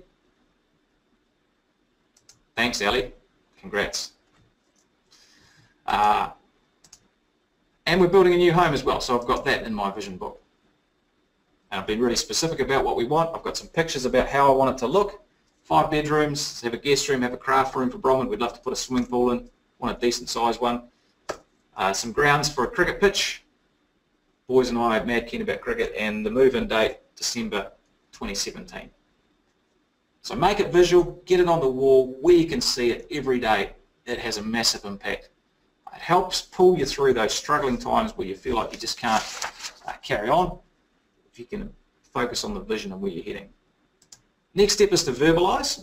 Thanks, Ali. Congrats. Uh, and we're building a new home as well, so I've got that in my vision book. And I've been really specific about what we want. I've got some pictures about how I want it to look. Five bedrooms, have a guest room, have a craft room for Bronwyn. We'd love to put a swimming pool in, want a decent sized one. Uh, some grounds for a cricket pitch. Boys and I are mad keen about cricket, and the move-in date, December twenty seventeen. So make it visual, get it on the wall where you can see it every day. It has a massive impact. It helps pull you through those struggling times where you feel like you just can't uh, carry on, if you can focus on the vision and where you're heading. Next step is to verbalize.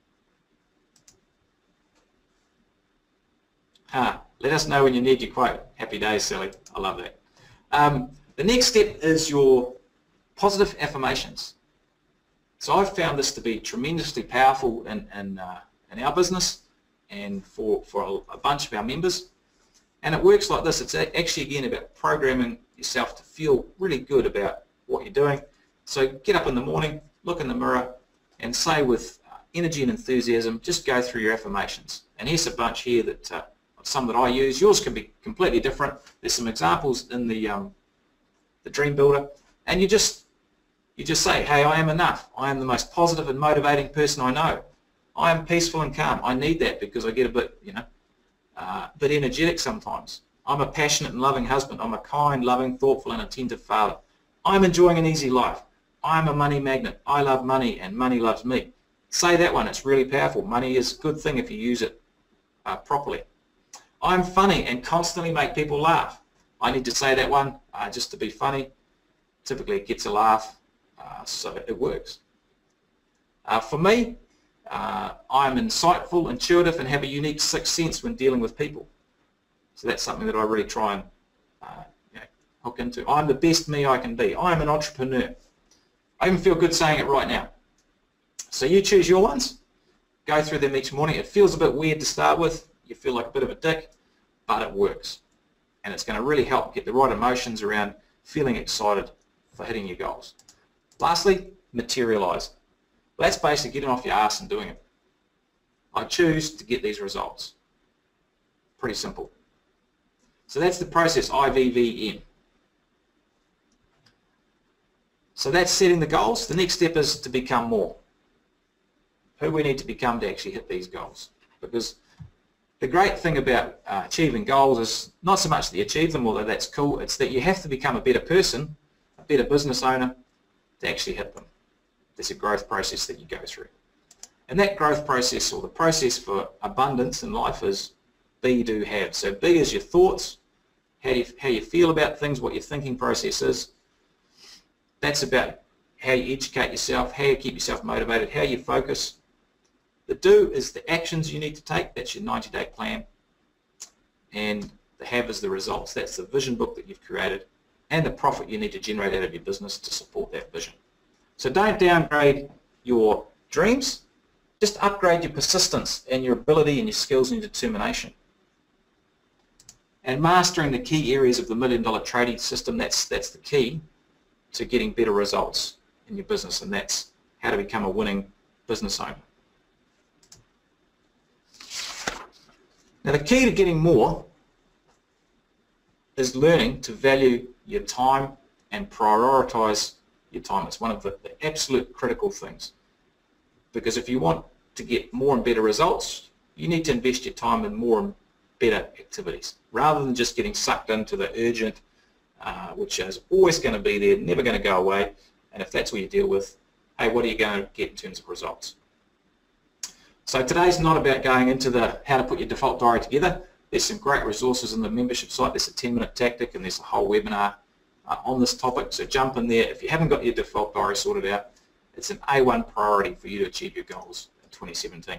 Ah, let us know when you need your quote. Happy days, Sally. I love that. Um, the next step is your positive affirmations. So I've found this to be tremendously powerful in, in, uh, in our business and for, for a, a bunch of our members. And it works like this. It's actually, again, about programming yourself to feel really good about what you're doing. So get up in the morning, look in the mirror, and say with energy and enthusiasm, just go through your affirmations. And here's a bunch here that uh, some that I use. Yours can be completely different. There's some examples in the um, the Dream Builder, and you just you just say, hey, I am enough. I am the most positive and motivating person I know. I am peaceful and calm. I need that because I get a bit, you know, uh, a bit energetic sometimes. I'm a passionate and loving husband. I'm a kind, loving, thoughtful, and attentive father. I'm enjoying an easy life. I'm a money magnet. I love money, and money loves me. Say that one. It's really powerful. Money is a good thing if you use it uh, properly. I'm funny and constantly make people laugh. I need to say that one uh, just to be funny. Typically it gets a laugh, uh, so it works. Uh, for me, uh, I'm insightful, intuitive, and have a unique sixth sense when dealing with people. So that's something that I really try and uh, you know, hook into. I'm the best me I can be. I'm an entrepreneur. I even feel good saying it right now. So you choose your ones, go through them each morning. It feels a bit weird to start with. You feel like a bit of a dick, but it works. And it's going to really help get the right emotions around feeling excited for hitting your goals. Lastly, materialize. Well, that's basically getting off your ass and doing it. I choose to get these results. Pretty simple. So that's the process, I V V M. So that's setting the goals. The next step is to become more. Who we need to become to actually hit these goals. Because the great thing about uh, achieving goals is not so much that you achieve them, although that's cool, it's that you have to become a better person, a better business owner to actually hit them. There's a growth process that you go through. And that growth process, or the process for abundance in life, is be, do, have. So be is your thoughts, how you, how you feel about things, what your thinking process is. That's about how you educate yourself, how you keep yourself motivated, how you focus. The do is the actions you need to take. That's your ninety day plan. And the have is the results. That's the vision book that you've created and the profit you need to generate out of your business to support that vision. So don't downgrade your dreams. Just upgrade your persistence and your ability and your skills and your determination. And mastering the key areas of the million dollar trading system, that's, that's the key to getting better results in your business, and that's how to become a winning business owner. Now the key to getting more is learning to value your time and prioritize your time. It's one of the, the absolute critical things, because if you want to get more and better results, you need to invest your time in more and better activities rather than just getting sucked into the urgent, uh, which is always going to be there, never going to go away. And if that's what you deal with, hey, what are you going to get in terms of results? So today's not about going into the how to put your default diary together. There's some great resources in the membership site. There's a ten minute tactic, and there's a whole webinar uh, on this topic. So jump in there. If you haven't got your default diary sorted out, it's an A one priority for you to achieve your goals in twenty seventeen.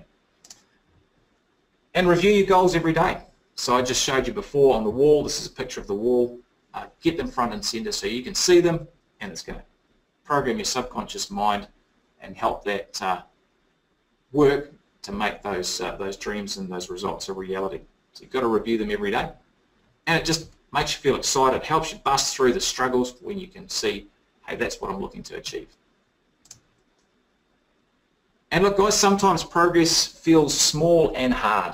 And review your goals every day. So I just showed you before on the wall. This is a picture of the wall. Uh, get them front and center so you can see them, and it's going to program your subconscious mind and help that uh, work to make those uh, those dreams and those results a reality. So you've got to review them every day, and it just makes you feel excited, helps you bust through the struggles when you can see, hey, that's what I'm looking to achieve. And look guys, sometimes progress feels small and hard,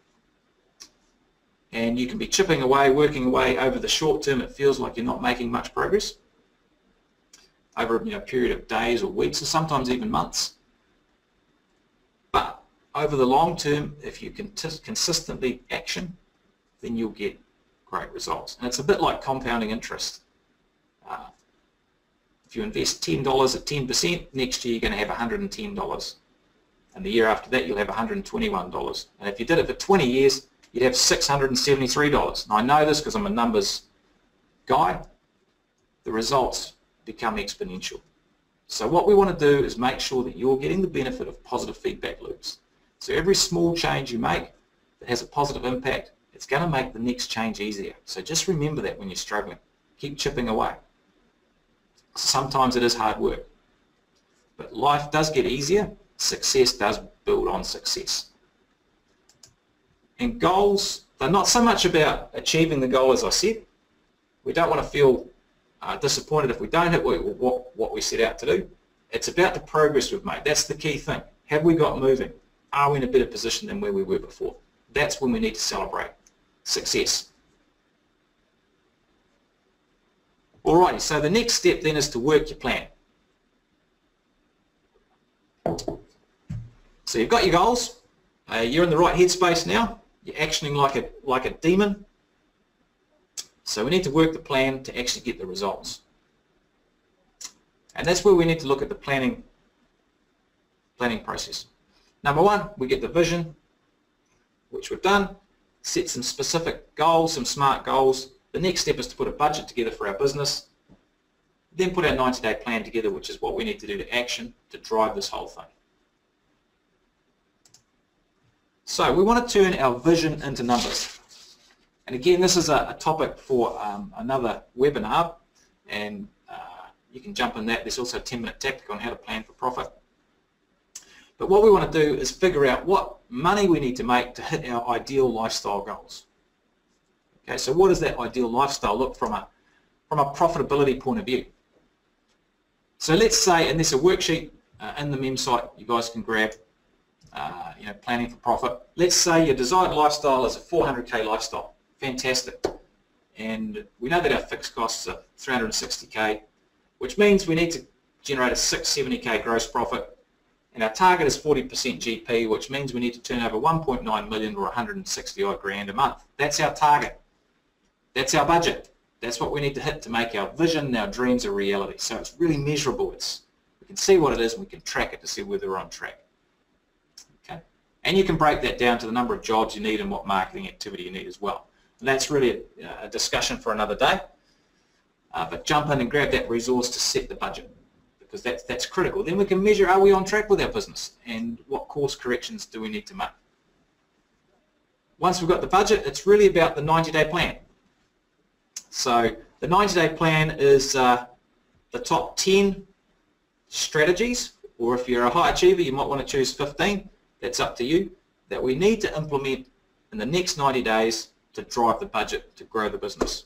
and you can be chipping away, working away. Over the short term it feels like you're not making much progress over you know, a period of days or weeks or sometimes even months. But over the long term, if you can consistently action, then you'll get great results. And it's a bit like compounding interest. Uh, if you invest ten dollars at ten percent, next year you're going to have one hundred ten dollars. And the year after that you'll have one hundred twenty-one dollars. And if you did it for twenty years, you'd have six hundred seventy-three dollars. And I know this because I'm a numbers guy. The results become exponential. So what we want to do is make sure that you're getting the benefit of positive feedback loops. So every small change you make that has a positive impact, it's going to make the next change easier. So just remember that when you're struggling. Keep chipping away. Sometimes it is hard work, but life does get easier. Success does build on success. And goals, they're not so much about achieving the goal, as I said. We don't want to feel uh, disappointed if we don't hit what, what, what we set out to do. It's about the progress we've made. That's the key thing. Have we got moving? Are we in a better position than where we were before? That's when we need to celebrate success. Alrighty, so the next step then is to work your plan. So you've got your goals, uh, you're in the right headspace now, you're actioning like a, like a demon, so we need to work the plan to actually get the results. And that's where we need to look at the planning, planning process. Number one, we get the vision, which we've done, set some specific goals, some smart goals. The next step is to put a budget together for our business, then put our ninety day plan together, which is what we need to do to action to drive this whole thing. So we want to turn our vision into numbers. And again, this is a, a topic for um, another webinar, and uh, you can jump in that. There's also a ten minute tactic on how to plan for profit. But what we want to do is figure out what money we need to make to hit our ideal lifestyle goals. Okay, so what does that ideal lifestyle look from a from a profitability point of view? So let's say, and there's a worksheet uh, in the mem site you guys can grab, uh, you know, planning for profit. Let's say your desired lifestyle is a four hundred K lifestyle. Fantastic. And we know that our fixed costs are three hundred sixty K, which means we need to generate a six hundred seventy K gross profit. And our target is forty percent G P, which means we need to turn over one point nine million or one hundred sixty odd grand a month. That's our target. That's our budget. That's what we need to hit to make our vision and our dreams a reality. So it's really measurable. It's, we can see what it is and we can track it to see whether we're on track. Okay? And you can break that down to the number of jobs you need and what marketing activity you need as well. And that's really a, a discussion for another day. Uh, but jump in and grab that resource to set the budget, because that's, that's critical. Then we can measure, are we on track with our business and what course corrections do we need to make. Once we've got the budget, it's really about the ninety day plan. So the ninety day plan is uh, the top ten strategies, or if you're a high achiever you might want to choose fifteen, that's up to you, that we need to implement in the next ninety days to drive the budget to grow the business.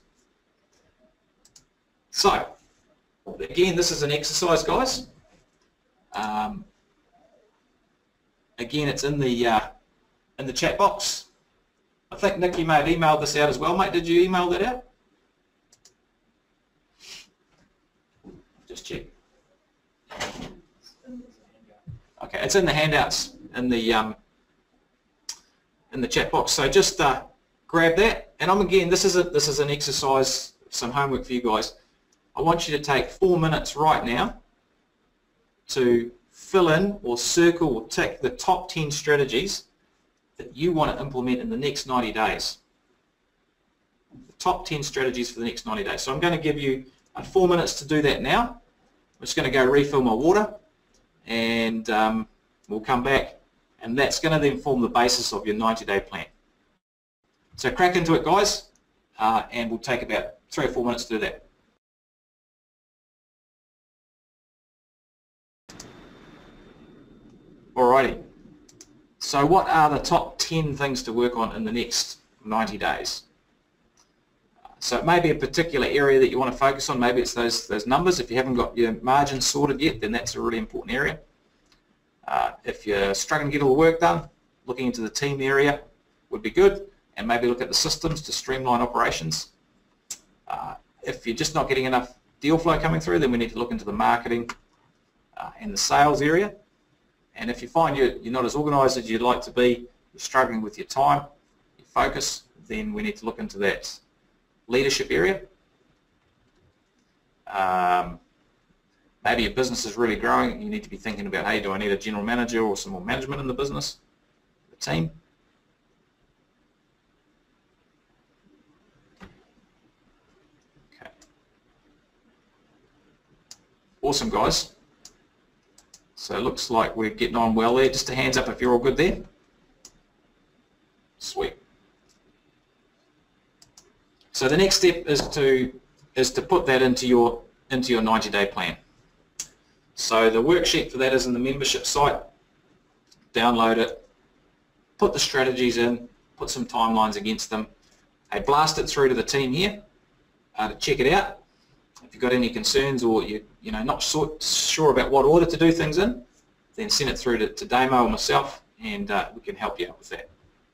So again, this is an exercise, guys. Um, again, it's in the uh, in the chat box. I think Nick, you may have emailed this out as well, mate. Did you email that out? Just check. Okay, it's in the handouts in the um, in the chat box. So just uh, grab that. And I'm again, this is a this is an exercise, some homework for you guys. I want you to take four minutes right now to fill in or circle or tick the top ten strategies that you want to implement in the next ninety days. The top ten strategies for the next ninety days. So I'm going to give you uh, four minutes to do that now. I'm just going to go refill my water, and um, we'll come back, and that's going to then form the basis of your ninety day plan. So crack into it, guys, uh, and we'll take about three or four minutes to do that. Alrighty, so what are the top ten things to work on in the next ninety days? So it may be a particular area that you want to focus on. Maybe it's those, those numbers. If you haven't got your margins sorted yet, then that's a really important area. Uh, if you're struggling to get all the work done, looking into the team area would be good, and maybe look at the systems to streamline operations. Uh, if you're just not getting enough deal flow coming through, then we need to look into the marketing uh, and the sales area. And if you find you're, you're not as organised as you'd like to be, you're struggling with your time, your focus, then we need to look into that leadership area. Um, maybe your business is really growing, you need to be thinking about, hey, do I need a general manager or some more management in the business, the team? Awesome, guys. So it looks like we're getting on well there. Just a hands up if you're all good there. Sweet. So the next step is to is to put that into your into your ninety day plan. So the worksheet for that is in the membership site. Download it, put the strategies in, put some timelines against them. Hey, blast it through to the team here uh, to check it out. If you've got any concerns or you you know not so, sure about what order to do things in, then send it through to, to Damo or myself, and uh, we can help you out with that.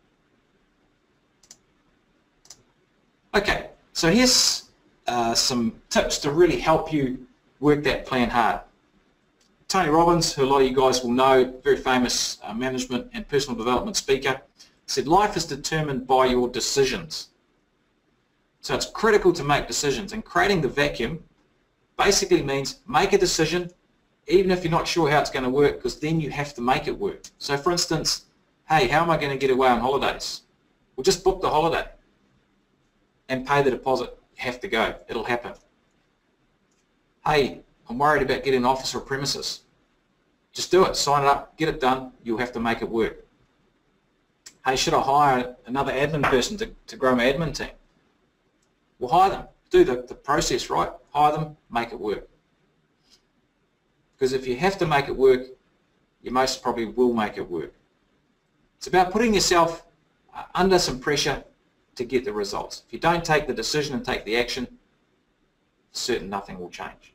Okay, so here's uh, some tips to really help you work that plan hard. Tony Robbins, who a lot of you guys will know, very famous uh, management and personal development speaker, said life is determined by your decisions. So it's critical to make decisions, and creating the vacuum basically means make a decision even if you're not sure how it's going to work, because then you have to make it work. So for instance, hey, how am I going to get away on holidays? Well, just book the holiday and pay the deposit. You have to go. It'll happen. Hey, I'm worried about getting an office or premises. Just do it. Sign it up. Get it done. You'll have to make it work. Hey, should I hire another admin person to, to grow my admin team? Well, hire them. Do the, the process right. Hire them. Make it work. Because if you have to make it work, you most probably will make it work. It's about putting yourself under some pressure to get the results. If you don't take the decision and take the action, certain nothing will change.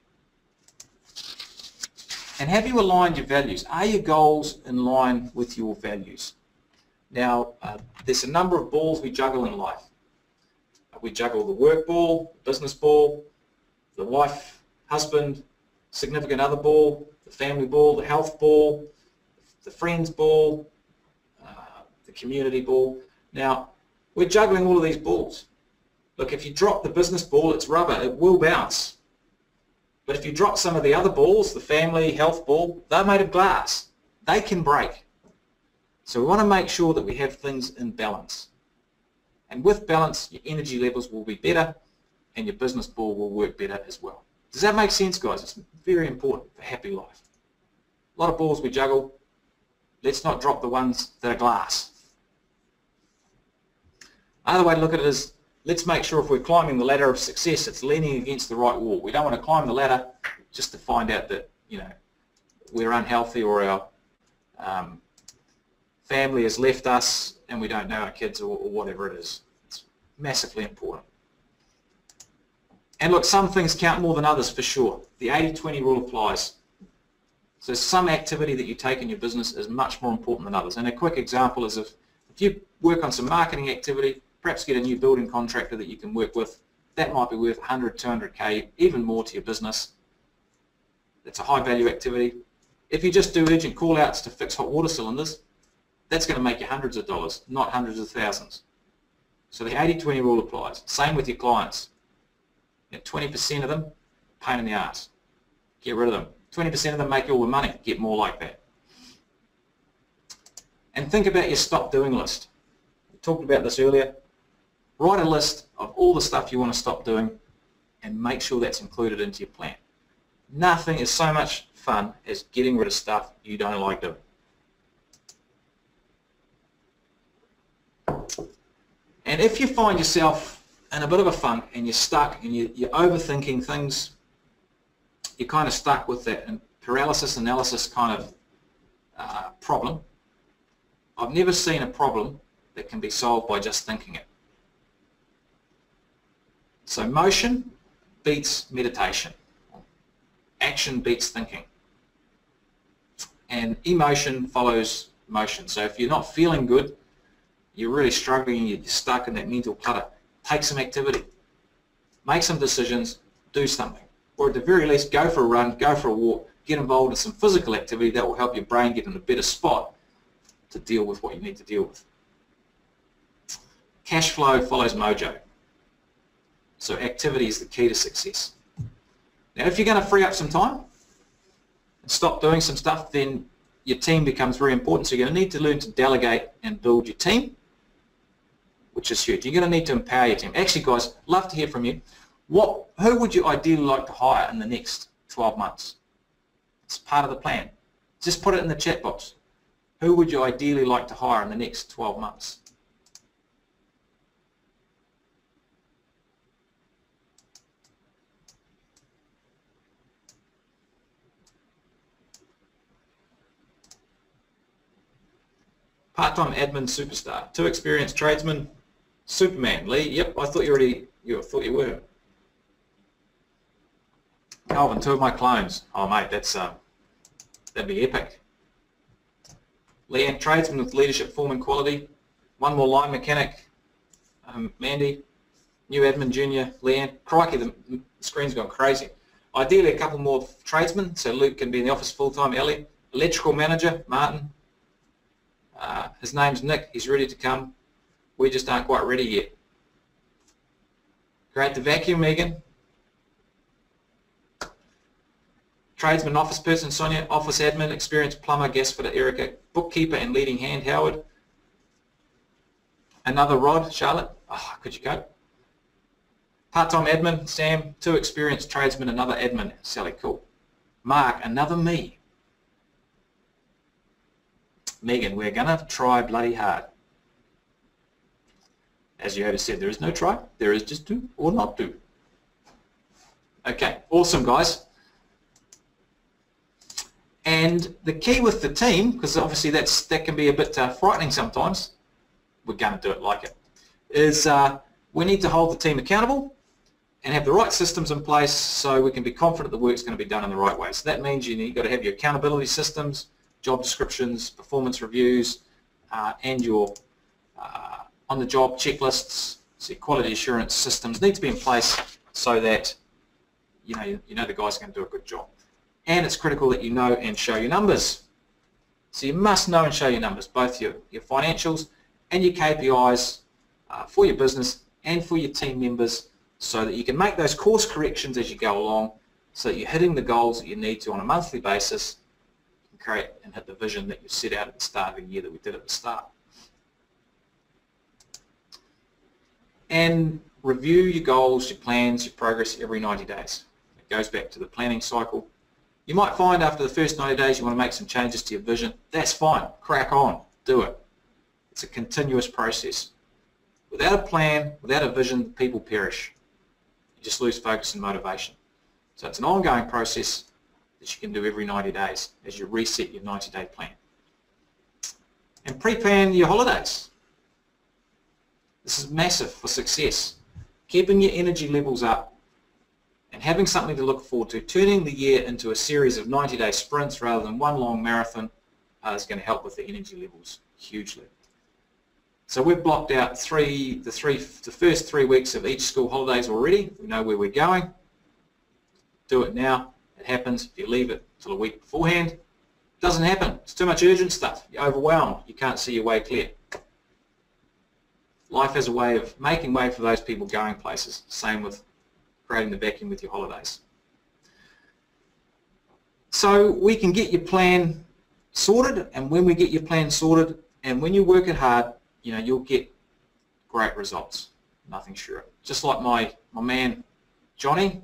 And have you aligned your values? Are your goals in line with your values? Now, uh, there's a number of balls we juggle in life. We juggle the work ball, the business ball, the wife, husband, significant other ball, the family ball, the health ball, the friends ball, uh, the community ball. Now, we're juggling all of these balls. Look, if you drop the business ball, it's rubber, it will bounce. But if you drop some of the other balls, the family, health ball, they're made of glass. They can break. So we want to make sure that we have things in balance. And with balance, your energy levels will be better and your business ball will work better as well. Does that make sense, guys? It's very important for a happy life. A lot of balls we juggle. Let's not drop the ones that are glass. Another way to look at it is, let's make sure if we're climbing the ladder of success, it's leaning against the right wall. We don't want to climb the ladder just to find out that, you know, we're unhealthy or our um, family has left us and we don't know our kids, or, or whatever it is. It's massively important. And look, some things count more than others for sure. The eighty twenty rule applies. So some activity that you take in your business is much more important than others. And a quick example is if, if you work on some marketing activity, perhaps get a new building contractor that you can work with, that might be worth one hundred, two hundred K, even more to your business. It's a high value activity. If you just do urgent call outs to fix hot water cylinders, that's going to make you hundreds of dollars, not hundreds of thousands. So the eighty twenty rule applies. Same with your clients. twenty percent of them, pain in the ass. Get rid of them. twenty percent of them make you all the money. Get more like that. And think about your stop doing list. We talked about this earlier. Write a list of all the stuff you want to stop doing and make sure that's included into your plan. Nothing is so much fun as getting rid of stuff you don't like doing. And if you find yourself in a bit of a funk and you're stuck and you, you're overthinking things, you're kind of stuck with that and paralysis analysis kind of uh, problem. I've never seen a problem that can be solved by just thinking it. So motion beats meditation. Action beats thinking. And emotion follows motion. So if you're not feeling good, you're really struggling, you're stuck in that mental clutter, take some activity. Make some decisions, do something. Or at the very least, go for a run, go for a walk, get involved in some physical activity that will help your brain get in a better spot to deal with what you need to deal with. Cash flow follows mojo. So activity is the key to success. Now if you're going to free up some time and stop doing some stuff, then your team becomes very important. So you're going to need to learn to delegate and build your team, which is huge. You're going to need to empower your team. Actually, guys, love to hear from you. What, who would you ideally like to hire in the next twelve months? It's part of the plan. Just put it in the chat box. Who would you ideally like to hire in the next twelve months? Part-time admin superstar. Two experienced tradesmen. Superman. Lee, yep, I thought you already, you thought you were. Calvin, two of my clones. Oh mate, that's uh, that'd be epic. Leanne, tradesman with leadership, form and quality. One more line mechanic. Um, Mandy, new admin junior. Leanne, crikey, the screen's gone crazy. Ideally a couple more tradesmen, so Luke can be in the office full-time. Ellie, electrical manager, Martin. Uh, his name's Nick, he's ready to come. We just aren't quite ready yet. Great, the vacuum, Megan. Tradesman, office person, Sonia. Office admin, experienced plumber, gas fitter, Erica. Bookkeeper and leading hand, Howard. Another Rod, Charlotte. Oh, could you go? Part-time admin, Sam. Two experienced tradesmen, another admin, Sally. Cool. Mark, another me. Megan, we're going to try bloody hard. As Yoda said, there is no try, there is just do or not do. Okay, awesome guys. And the key with the team, because obviously that's that can be a bit uh, frightening sometimes, we're going to do it like it, is uh, we need to hold the team accountable and have the right systems in place so we can be confident the work's going to be done in the right way. So that means you need, you've got to have your accountability systems, job descriptions, performance reviews, uh, and your uh, on-the-job checklists, so quality assurance systems need to be in place so that you know you know the guy's going to do a good job. And it's critical that you know and show your numbers. So you must know and show your numbers, both your, your financials and your K P Is uh, for your business and for your team members, so that you can make those course corrections as you go along, so that you're hitting the goals that you need to on a monthly basis, create and hit the vision that you set out at the start of the year that we did at the start. And review your goals, your plans, your progress every ninety days. It goes back to the planning cycle. You might find after the first ninety days you want to make some changes to your vision. That's fine. Crack on. Do it. It's a continuous process. Without a plan, without a vision, people perish. You just lose focus and motivation. So it's an ongoing process that you can do every ninety days as you reset your ninety day plan. And pre-plan your holidays. This is massive for success. Keeping your energy levels up and having something to look forward to, turning the year into a series of ninety day sprints rather than one long marathon uh, is going to help with the energy levels hugely. So we've blocked out three, the, three, the first three weeks of each school holidays already. We know where we're going. Do it now. It happens. If you leave it till a week beforehand, it doesn't happen. It's too much urgent stuff. You're overwhelmed. You can't see your way clear. Life has a way of making way for those people going places. Same with creating the vacuum with your holidays. So we can get your plan sorted, and when we get your plan sorted, and when you work it hard, you know, you'll get great results. Nothing sure. Just like my, my man, Johnny,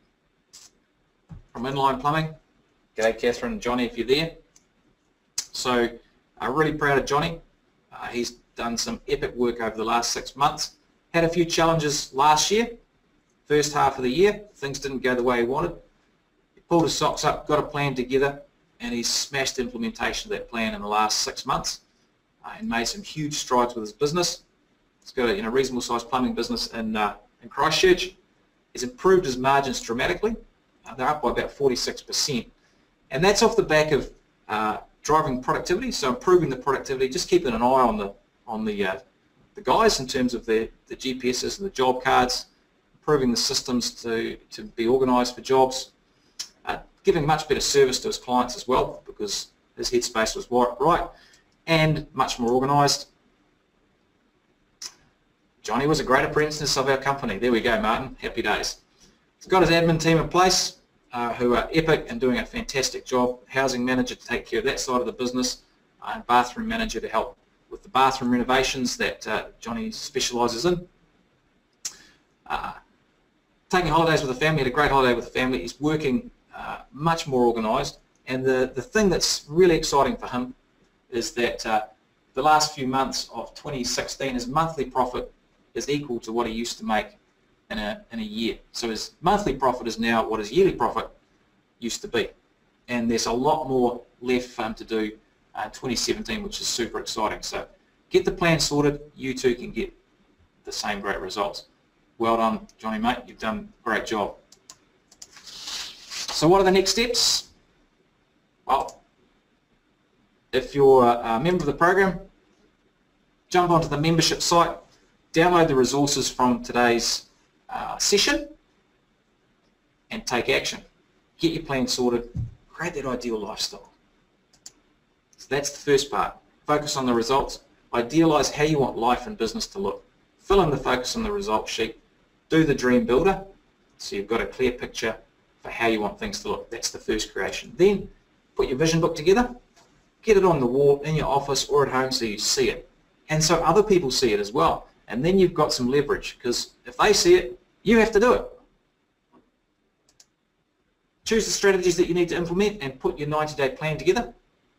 from Inline Plumbing. G'day Catherine and Johnny if you're there. So I'm really proud of Johnny. Uh, he's done some epic work over the last six months. Had a few challenges last year, first half of the year. Things didn't go the way he wanted. He pulled his socks up, got a plan together, and he's smashed implementation of that plan in the last six months uh, and made some huge strides with his business. He's got a you know, reasonable sized plumbing business in, uh, in Christchurch. He's improved his margins dramatically. Uh, they're up by about forty-six percent. And that's off the back of uh, driving productivity, so improving the productivity, just keeping an eye on the on the uh, the guys in terms of the, the G P Ss and the job cards, improving the systems to, to be organised for jobs, uh, giving much better service to his clients as well because his headspace was right, and much more organised. Johnny was a great apprentice of our company. There we go, Martin. Happy days. He's got his admin team in place uh, who are epic and doing a fantastic job. Housing manager to take care of that side of the business, uh, and bathroom manager to help with the bathroom renovations that uh, Johnny specialises in. Uh, taking holidays with the family, had a great holiday with the family. He's working uh, much more organised, And the, the thing that's really exciting for him is that uh, the last few months of twenty sixteen, his monthly profit is equal to what he used to make in a, in a year. So his monthly profit is now what his yearly profit used to be. And there's a lot more left for him to do uh, twenty seventeen, which is super exciting. So get the plan sorted, you too can get the same great results. Well done, Johnny, mate. You've done a great job. So what are the next steps? Well, if you're a member of the program, jump onto the membership site, download the resources from today's uh, session, and take action. Get your plan sorted, create that ideal lifestyle. So that's the first part. Focus on the results. Idealize how you want life and business to look. Fill in the focus on the results sheet. Do the dream builder, so you've got a clear picture for how you want things to look. That's the first creation. Then put your vision book together, get it on the wall in your office or at home so you see it, and so other people see it as well. And then you've got some leverage, because if they see it, you have to do it. Choose the strategies that you need to implement and put your ninety day plan together.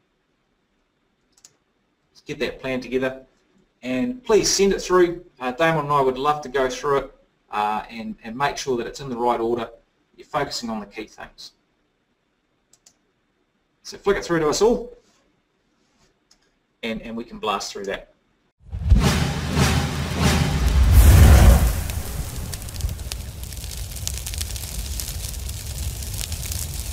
Let's get that plan together, and please send it through. Uh, Damon and I would love to go through it uh, and, and make sure that it's in the right order. You're focusing on the key things. So flick it through to us all, and, and we can blast through that.